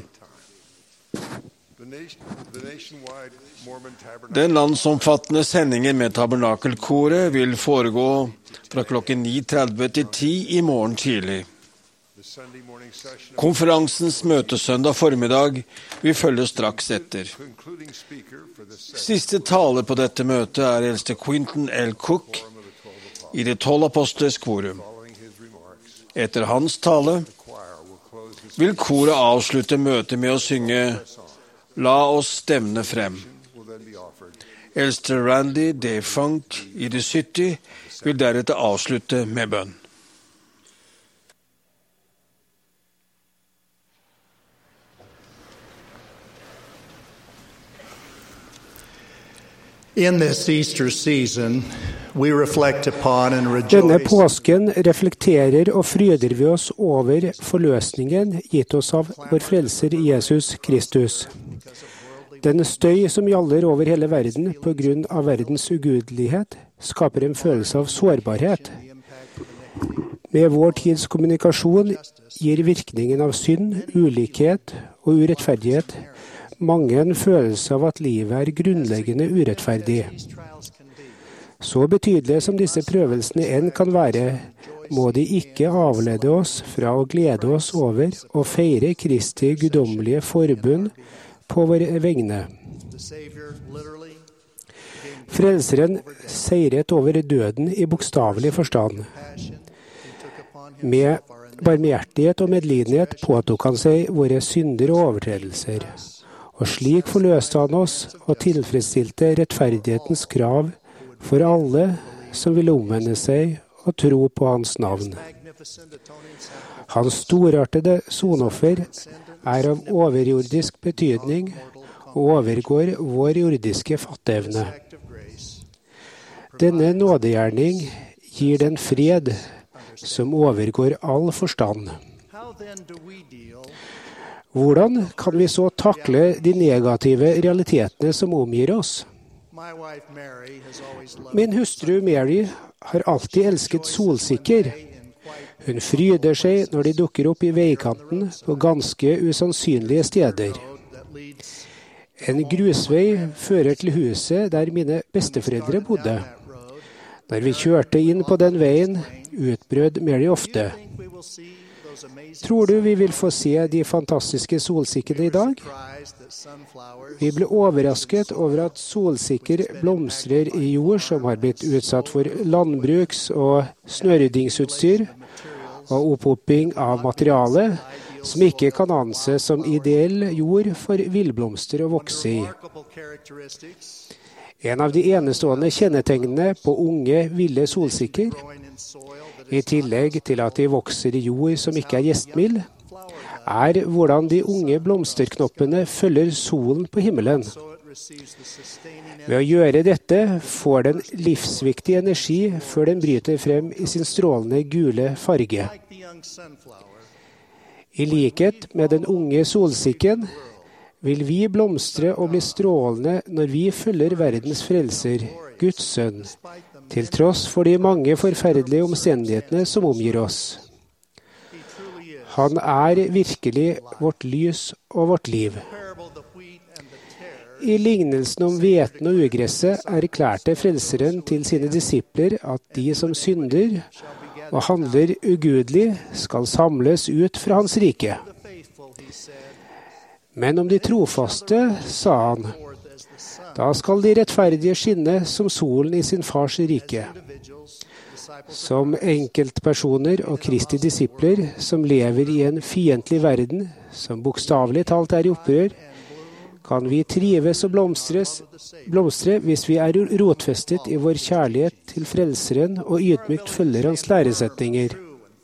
Den landsomfattende sendingen med tabernakelkoret vil foregå fra klokken 9:30 til 10 i morgen tidlig. Konferansens møtesøndag formiddag vil følge straks etter. Siste taler på dette møtet er eldste Quinton L. Cook i de 12 apostlers korum. Etter hans tale vil koret avslutte møtet med å synge «La oss stevne frem». Eldste Randy D. Funk i de 70 vil deretter avslutte med bønn. Denne påsken reflekterer og fryder vi oss over forløsningen gitt oss av vår frelser Jesus Kristus. Den støy som gjaller over hele verden på grunn av verdens ugudelighet, skaper en følelse av sårbarhet. Med vår tids kommunikasjon gir virkningen av synd, ulikhet og urettferdighet mange en følelse av at livet er grunnleggende urettferdig. Så betydelige som disse prøvelsene enn kan være, må de ikke avlede oss fra å glede oss over og feire Kristi guddommelige forbund på våre vegne. Frelseren seiret over døden i bokstavelig forstand. Med barmhjertighet og medlidenhet påtok han seg våre synder og overtredelser. Og slik forløste han oss og tilfredsstilte rettferdighetens krav for alle som ville omvende seg og tro på hans navn. Hans storartede sonoffer er av overjordisk betydning og overgår vår jordiske fatteevne. Denne nådegjerning gir den fred som overgår all forstand. Hvordan kan vi så takle de negative realitetene som omgir oss? Min hustru Mary har alltid elsket solsikker. Hun fryder seg når de dukker opp i veikanten på ganske usannsynlige steder. En grusvei fører til huset der mine besteforeldre bodde. Når vi kjørte inn på den veien, utbrød Mary ofte. Tror du vi vil få se de fantastiske solsikkene i dag? Vi ble overrasket over at solsikker blomstrer i jord som har blitt utsatt for landbruks- og snøryddingsutstyr og opphoping av materiale som ikke kan anses som ideell jord for villblomster å vokse i. En av de enestående kjennetegnene på unge, ville solsikker, i tillegg til at de vokser i jord som ikke er gjestmild, er hvordan de unge blomsterknoppene følger solen på himmelen. Ved å gjøre dette får den livsviktig energi før den bryter frem i sin strålende gule farge. I likhet med den unge solsikken vil vi blomstre og bli strålende når vi følger verdens frelser, Guds sønn, til tross for de mange forferdelige omstendighetene som omgir oss. Han er virkelig vårt lys og vårt liv. I lignelsen om hveten og ugresset erklærte frelseren til sine disipler at de som synder og handler ugudelig skal samles ut fra hans rike. Men om de trofaste, sa han, da skal de rettferdige skinne som solen i sin fars rike. Som enkeltpersoner og Kristi disipler som lever i en fiendtlig verden, som bokstavelig talt er i opprør, kan vi trives og blomstre hvis vi er rotfestet i vår kjærlighet til frelseren og ydmykt følger hans læresetninger.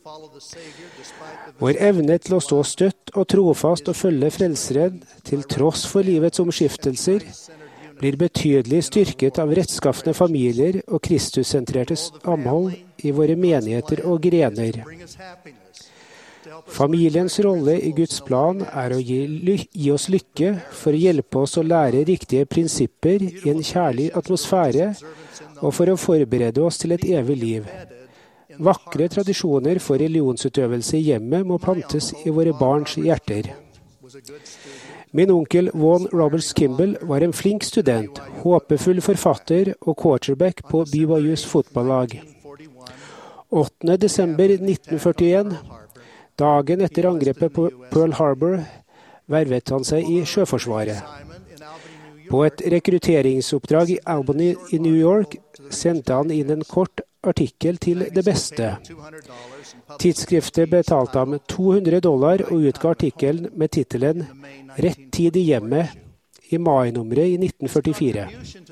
Vår evne til å stå støtt og trofast og følge frelseren til tross for livets omskiftelser blir betydelig styrket av rettskafne familier og Kristus-sentrerte samhold i våre menigheter og grener. Familiens rolle i Guds plan er å gi oss lykke for å hjelpe oss å lære riktige prinsipper i en kjærlig atmosfære og for å forberede oss til et evig liv. Vakre tradisjoner for religionsutøvelse i hjemmet må plantes i våre barns hjerter. Min onkel Vaughan Roberts Kimball var en flink student, håpefull forfatter og quarterback på BYUs fotballag. 8. desember 1941, dagen etter angrepet på Pearl Harbor, vervet han seg i Sjøforsvaret. På et rekrutteringsoppdrag i Albany i New York sendte han inn en kort artikkel til Det Beste. Tidsskriftet betalte ham $200 og utga artikkelen med titelen «Rett tid i hjemmet» i mai-nummeret i 1944.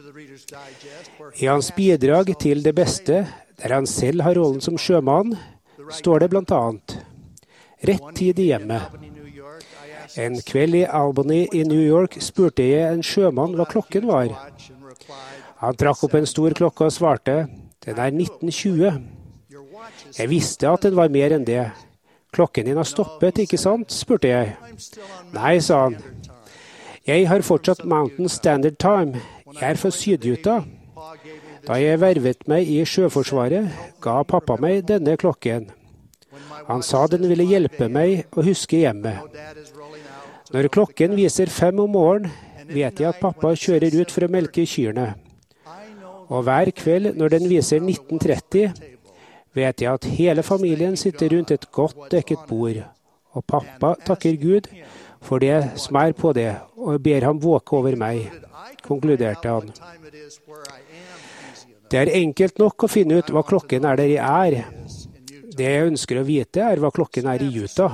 I hans bidrag til Det Beste, der han selv har rollen som sjømann, står det blant annet «Rett tid i hjemmet». En kveld i Albany i New York spurte jeg en sjømann hva klokken var. Han trakk opp en stor klokke og svarte, «Den er 1920». Jeg visste at den var mer enn det. «Klokken din har stoppet, ikke sant?» spurte jeg. «Nei», sa han. «Jeg har fortsatt Mountain Standard Time. Jeg er fra Syd-Utah. Da jeg vervet meg i Sjøforsvaret, ga pappa meg denne klokken. Han sa den ville hjelpe meg å huske hjemmet. Når klokken viser 5 om morgenen, vet jeg at pappa kjører ut for å melke kyrne. Og hver kveld når den viser 19:30, vet jeg at hele familien sitter rundt et godt dekket bord, og pappa takker Gud for det som er på det, og ber ham våke over meg», konkluderte han. Det er enkelt nok å finne ut hva klokken er der jeg er. Det jeg ønsker å vite er hva klokken er i Utah.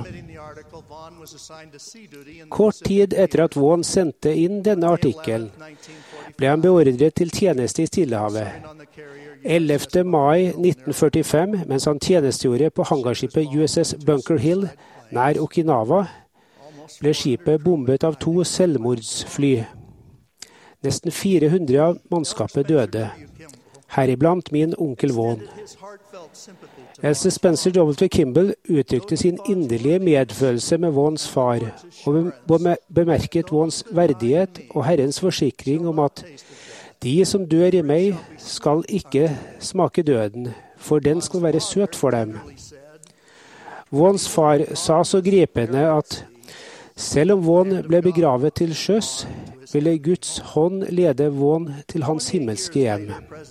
Kort tid etter at Vaughan sendte inn denne artikkelen, ble han beordret til tjeneste i Stillehavet. 11. mai 1945, mens han tjenestegjorde på hangarskipet USS Bunker Hill nær Okinawa, ble skipet bombet av 2 selvmordsfly. Nesten 400 av mannskapet døde, heriblant min onkel Vaughan. Else Spencer W. Kimball uttrykte sin inderlige medfølelse med Vaughans far, og bemerket Vaughans verdighet og Herrens forsikring om at de som dør i meg, skal ikke smake døden, for den skal være søt for dem. Vaughans far sa så gripende at selv om Vaughan ble begravet til sjøs, ville Guds hånd lede Vaughan til hans himmelske hjem.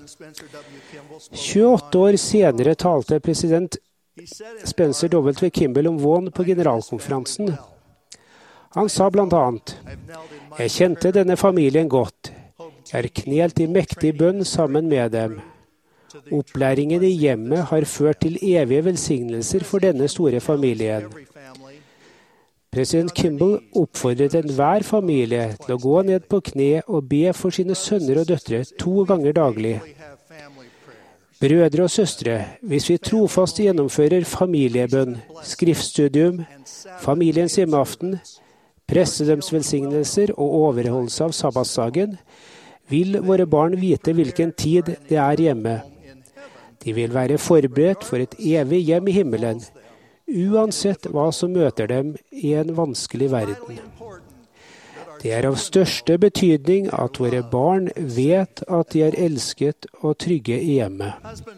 28 år senere talte president Spencer W. Kimball om Vaughan på generalkonferansen. Han sa blant annet, «Jeg kjente denne familien godt. Jeg har knelt i mektig bønn sammen med dem. Opplæringen i hjemmet har ført til evige velsignelser for denne store familien. President Kimball oppfordret enhver familie til å gå ned på kne og be for sine sønner og døtre 2 ganger daglig. Brødre og søstre, hvis vi trofast gjennomfører familiebønn, skriftstudium, familiens hjemmeaften, prestedøms velsignelser og overholdelse av sabbatsdagen, vil våre barn vite hvilken tid det er hjemme. De vil være forberedt for et evig hjem i himmelen, uansett hva som møter dem i en vanskelig verden. Det er av største betydning at våre barn vet at de er elsket og trygge i hjemmet.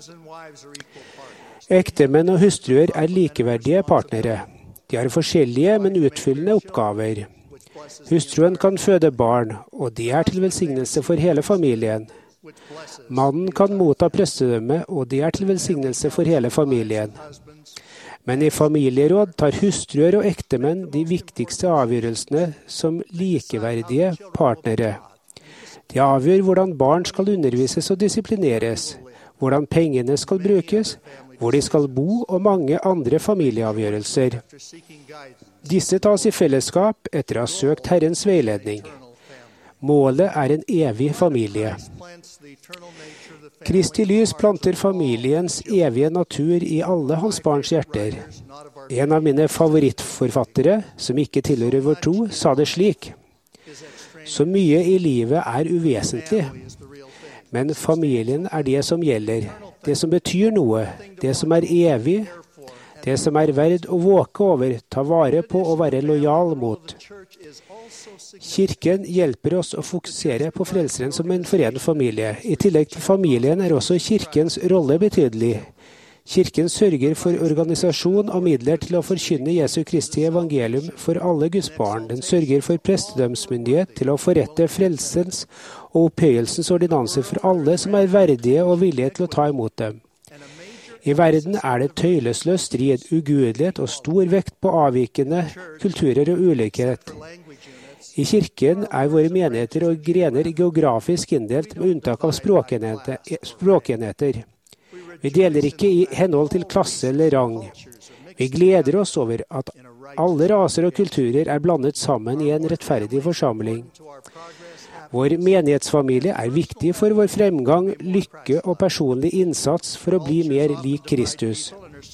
Ektemenn og hustruer er likeverdige partnere. De har forskjellige, men utfyllende oppgaver. Hustruen kan føde barn, og de er til velsignelse for hele familien. Mannen kan motta prestedømme, og de er til velsignelse for hele familien. Men i familieråd tar hustruer og ektemenn de viktigste avgjørelsene som likeverdige partnere. De avgjør hvordan barn skal undervises og disiplineres, hvordan pengene skal brukes, hvor de skal bo og mange andre familieavgjørelser. Disse tas i fellesskap etter å ha søkt Herrens veiledning. Målet er en evig familie. Kristi lys planter familiens evige natur i alle hans barns hjerter. En av mine favorittforfattere, som ikke tilhører vår tro, sa det slik: Så mye i livet er uvesentlig, men familien er det som gjelder, det som betyr noe, det som er evig, det som er verd å våke over, ta vare på og være lojal mot. Kirken hjelper oss å fokusere på Frelseren som en forenet familie. I tillegg til familien er også kirkens rolle betydelig. Kirken sørger for organisasjon og midler til å forkynne Jesu Kristi evangelium for alle Guds barn. Den sørger for prestedømsmyndighet til å forrette frelsens og opphøyelsens ordinanser for alle som er verdige og villige til å ta imot dem. I verden er det tøylesløs strid, ugudelighet og stor vekt på avvikende kulturer og ulikhet. I kirken er våre menigheter og grener geografisk inndelt med unntak av språkenheter. Vi deler ikke i henhold til klasse eller rang. Vi gleder oss over at alle raser og kulturer er blandet sammen i en rettferdig forsamling. Vår menighetsfamilie er viktig for vår fremgang, lykke og personlig innsats for å bli mer lik Kristus.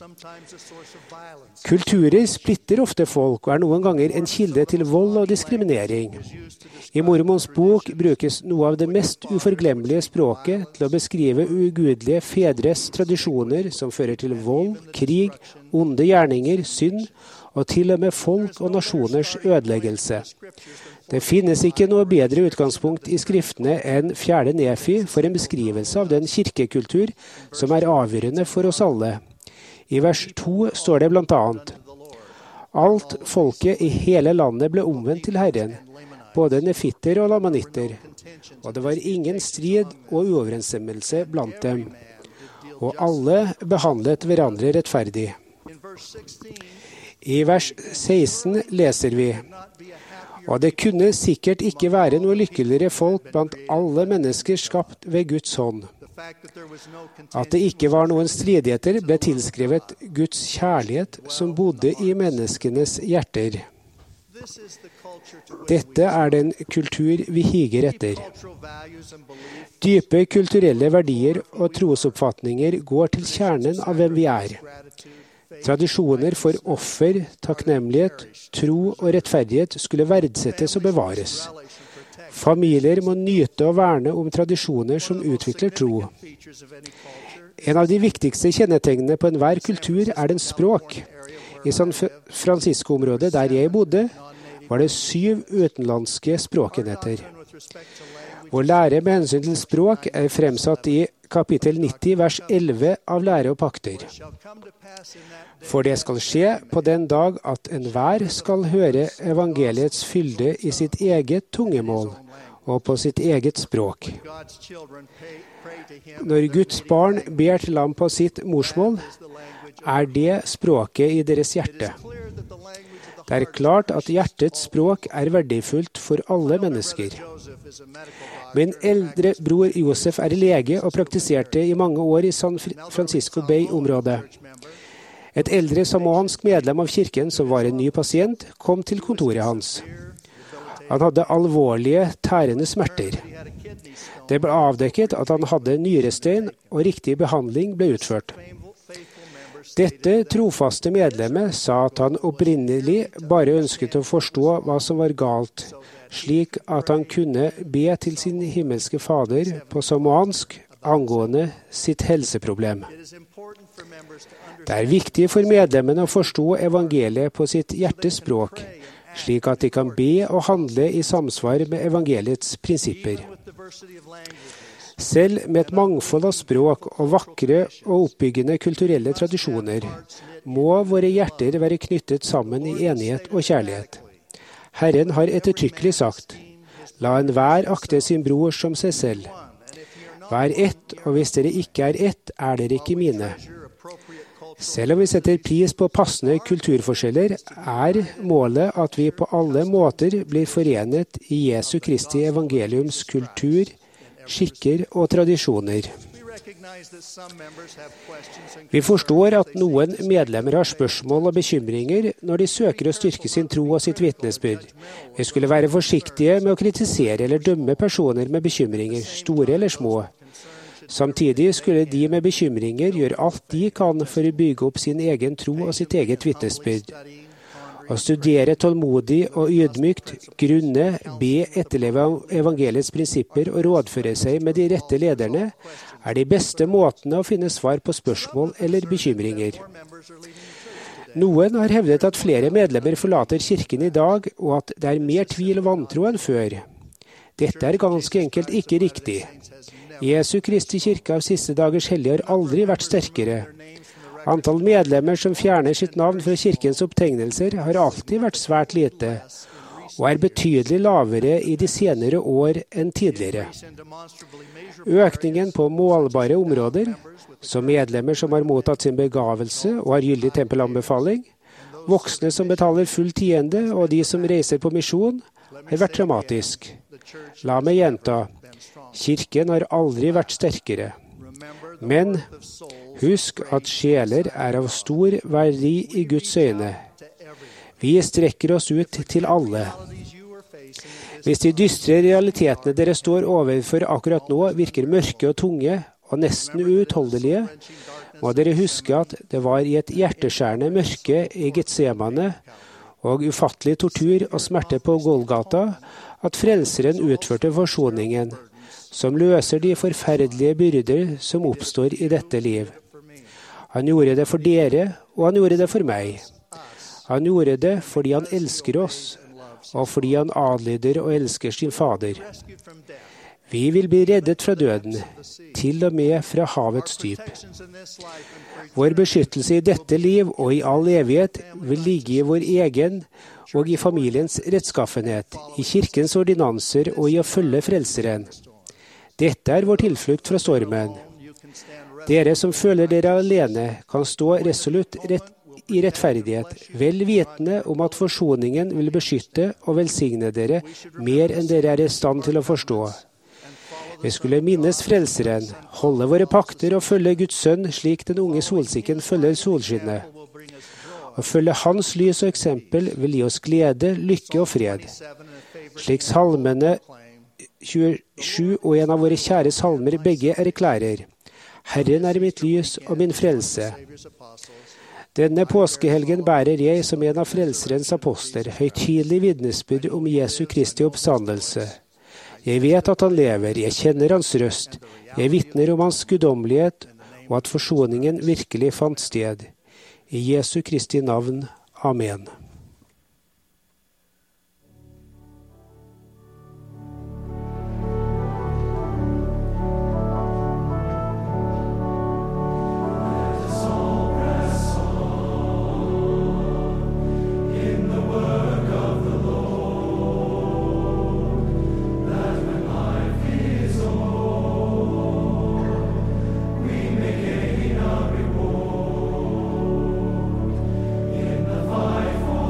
Kulturer splitter ofte folk og er noen ganger en kilde til vold og diskriminering. I Mormons bok brukes noe av det mest uforglemmelige språket til å beskrive ugudelige fedres tradisjoner som fører til vold, krig, onde gjerninger, synd og til og med folk og nasjoners ødeleggelse. Det finnes ikke noe bedre utgangspunkt i skriftene enn 4. Nefi for en beskrivelse av den kirkekultur som er avgjørende for oss alle. I vers 2 står det blant annet: Alt folket i hele landet ble omvendt til Herren, både nefitter og lamanitter, og det var ingen strid og uoverensstemmelse blant dem, og alle behandlet hverandre rettferdig. I vers 16 leser vi: Og det kunne sikkert ikke være noe lykkeligere folk blant alle mennesker skapt ved Guds hånd. At det ikke var noen stridigheter, ble tilskrevet Guds kjærlighet som bodde i menneskenes hjerter. Dette er den kultur vi higer etter. Dype kulturelle verdier og trosoppfatninger går til kjernen av hvem vi er. Tradisjoner for offer, takknemlighet, tro og rettferdighet skulle verdsettes og bevares. Familier må nyte og verne om tradisjoner som utvikler tro. En av de viktigste kjennetegnene på enhver kultur er dens språk. I San Francisco-området der jeg bodde, var det 7 utenlandske språkenheter. Vår lære med hensyn til språk er fremsatt i kapittel 90, vers 11 av Lære og pakter. For det skal skje på den dag at enhver skal høre evangeliets fylde i sitt eget tungemål og på sitt eget språk. Når Guds barn ber til ham på sitt morsmål, er det språket i deres hjerte. Det er klart at hjertets språk er verdifullt for alle mennesker. Min eldre bror Josef er lege og praktiserte i mange år i San Francisco Bay-området. Et eldre samoansk medlem av kirken som var en ny pasient, kom til kontoret hans. Han hadde alvorlige, tærende smerter. Det ble avdekket at han hadde nyrestein, og riktig behandling ble utført. Dette trofaste medlemmet sa at han opprinnelig bare ønsket å forstå hva som var galt, slik at han kunne be til sin himmelske fader på samoansk angående sitt helseproblem. Det er viktig for medlemmene å forstå evangeliet på sitt hjertespråk, slik at de kan be og handle i samsvar med evangeliets prinsipper. Selv med et mangfold av språk og vakre og oppbyggende kulturelle tradisjoner, må våre hjerter være knyttet sammen i enighet og kjærlighet. Herren har ettertrykkelig sagt, la enhver akte sin bror som seg selv. Vær ett, og hvis dere ikke er ett, er dere ikke mine. Selv om vi setter pris på passende kulturforskjeller, er målet at vi på alle måter blir forenet i Jesu Kristi evangeliums kultur, skikker og tradisjoner. Vi forstår at noen medlemmer har spørsmål og bekymringer når de søker å styrke sin tro og sitt vitnesbyrd. Vi skulle være forsiktige med å kritisere eller dømme personer med bekymringer, store eller små. Samtidig skulle de med bekymringer gjøre alt de kan for å bygge opp sin egen tro og sitt eget vitnesbyrd. Å studere tålmodig og ydmykt, grunne, be, etterleve evangeliets prinsipper og rådføre seg med de rette lederne, er de beste måtene å finne svar på spørsmål eller bekymringer. Noen har hevdet at flere medlemmer forlater kirken i dag, og at det er mer tvil og vantro enn før. Dette er ganske enkelt ikke riktig. Jesu Kristi kirke av siste dagers hellige har aldri vært sterkere. Antall medlemmer som fjerner sitt navn fra kirkens opptegnelser har alltid vært svært lite, og er betydelig lavere i de senere år enn tidligere. Økningen på målbare områder, som medlemmer som har mottatt sin begavelse og har gyldig tempelanbefaling, voksne som betaler full tiende og de som reiser på misjon, har vært dramatisk. La meg gjenta, kirken har aldri vært sterkere. Men husk at sjeler er av stor verdi i Guds øyne. Vi strekker oss ut til alle. Hvis de dystre realitetene dere står overfor akkurat nå virker mørke og tunge og nesten uutholdelige, må dere huske at det var i et hjerteskjærende mørke i Getsemane og ufattelig tortur og smerte på Golgata at Frelseren utførte forsoningen, som løser de forferdelige byrder som oppstår i dette liv. Han gjorde det for dere, og han gjorde det for meg. Han gjorde det fordi han elsker oss, og fordi han adlyder og elsker sin Fader. Vi vil bli reddet fra døden, til og med fra havets dyp. Vår beskyttelse i dette liv og i all evighet vil ligge i vår egen og i familiens rettskaffenhet, i kirkens ordinanser og i å følge Frelseren. Dette er vår tilflukt fra stormen. Dere som føler dere alene, kan stå resolutt i rettferdighet, vel vitende om at forsoningen vil beskytte og velsigne dere mer enn dere er i stand til å forstå. Vi skulle minnes Frelseren, holde våre pakter og følge Guds sønn slik den unge solsikken følger solskinnet. Å følge hans lys og eksempel vil gi oss glede, lykke og fred. Slik salmene 27 og en av våre kjære salmer begge erklærer. Herren er mitt lys og min frelse. Denne påskehelgen bærer jeg som en av Frelserens apostler høytidelig vitnesbyrd om Jesu Kristi oppstandelse. Jeg vet at han lever, jeg kjenner hans røst, jeg vitner om hans guddommelighet, og at forsoningen virkelig fant sted. I Jesu Kristi navn. Amen. Fight for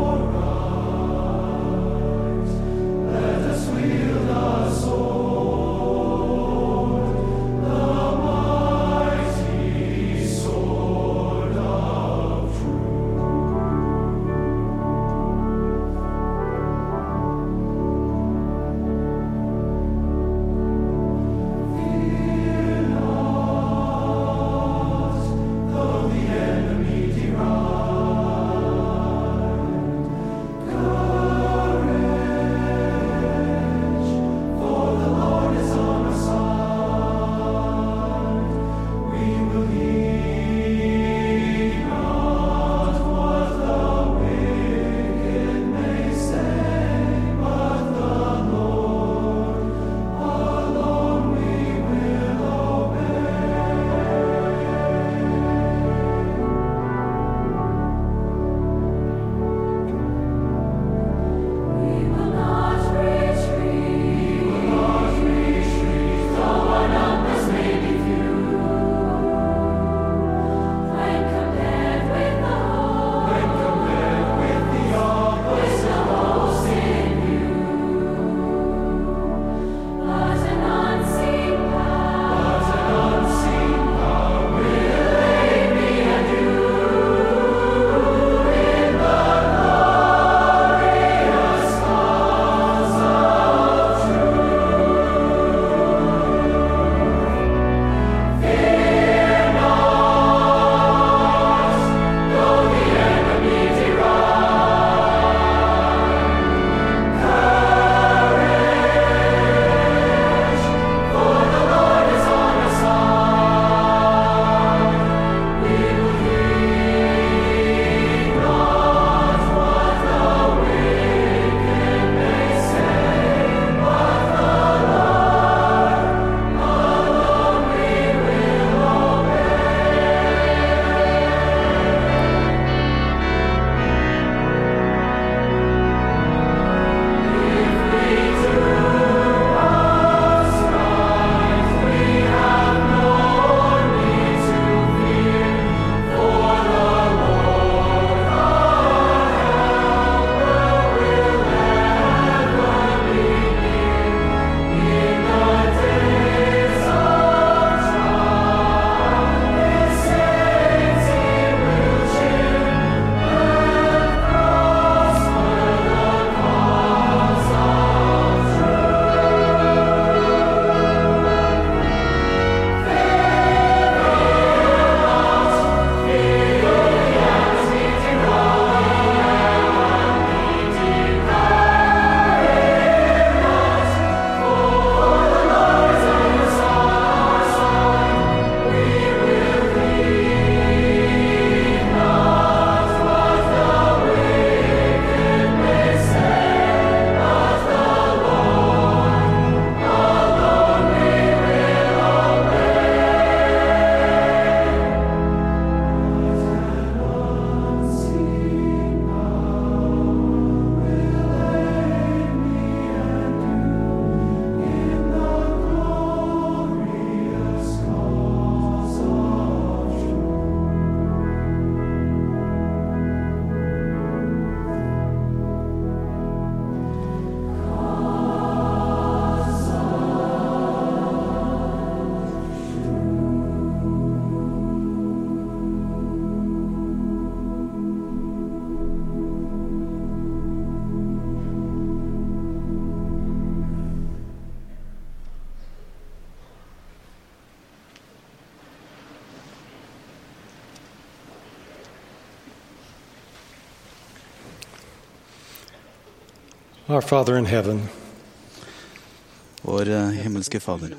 Our Father in heaven, Vår himmelske Fader.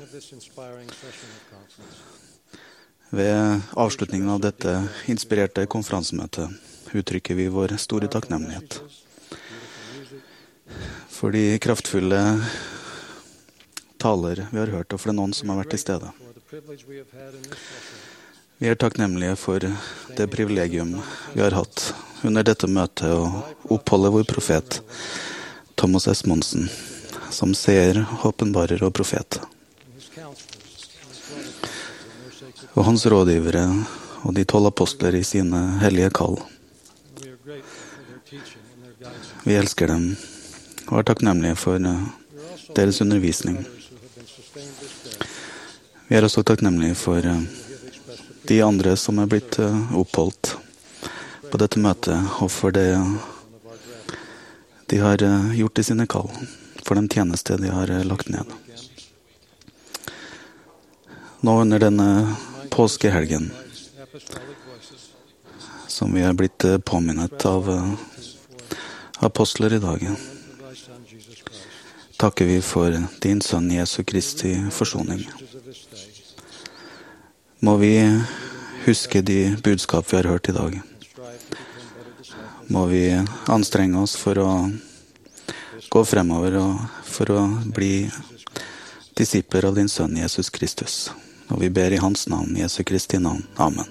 Ved avslutningen av dette inspirerte konferansemøtet uttrykker vi vår store takknemlighet for de kraftfulle taler vi har hørt, og for den ånd som har vært til stede. Vi er takknemlige for det privilegium vi har hatt under dette møtet å oppholde vår profet Thomas S. Monsen som seer, åpenbarer og profet. Og hans rådgivere og de 12 apostler i sine hellige kall. Vi elsker dem og er takknemlige for deres undervisning. Vi er også takknemlige for de andre som er blitt oppholdt på dette møtet, og for det de har gjort i sine kall, for den tjeneste de har lagt ned. Nå under denne påskehelgen, som vi er blitt påminnet av apostler i dag, takker vi for din sønn Jesu Kristi forsoning. Må vi huske de budskap vi har hørt i dag. Må vi anstrenge oss for å gå fremover og for å bli disipler av din sønn Jesus Kristus. Og vi ber i hans navn, Jesu Kristi navn. Amen.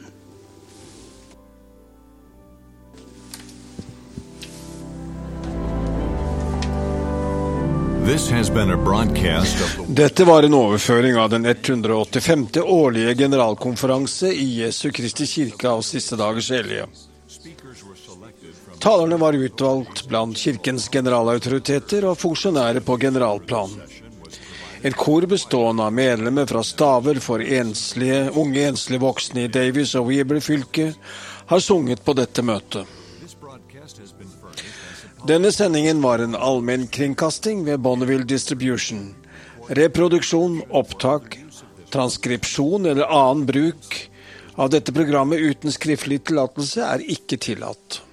Dette var en overføring av den 185. årlige generalkonferanse i Jesu Kristi kirke av siste dagers hellige. Talerne var utvalgt blant kirkens generalautoriteter og funksjonærer på generalplan. Et kor bestående av medlemmer fra staver for unge enslige voksne i Davis og Weber-fylket har sunget på dette møtet. Denne sendingen var en allmenn kringkasting ved Bonneville Distribution. Reproduksjon, opptak, transkripsjon eller annen bruk av dette programmet uten skriftlig tillatelse er ikke tillatt.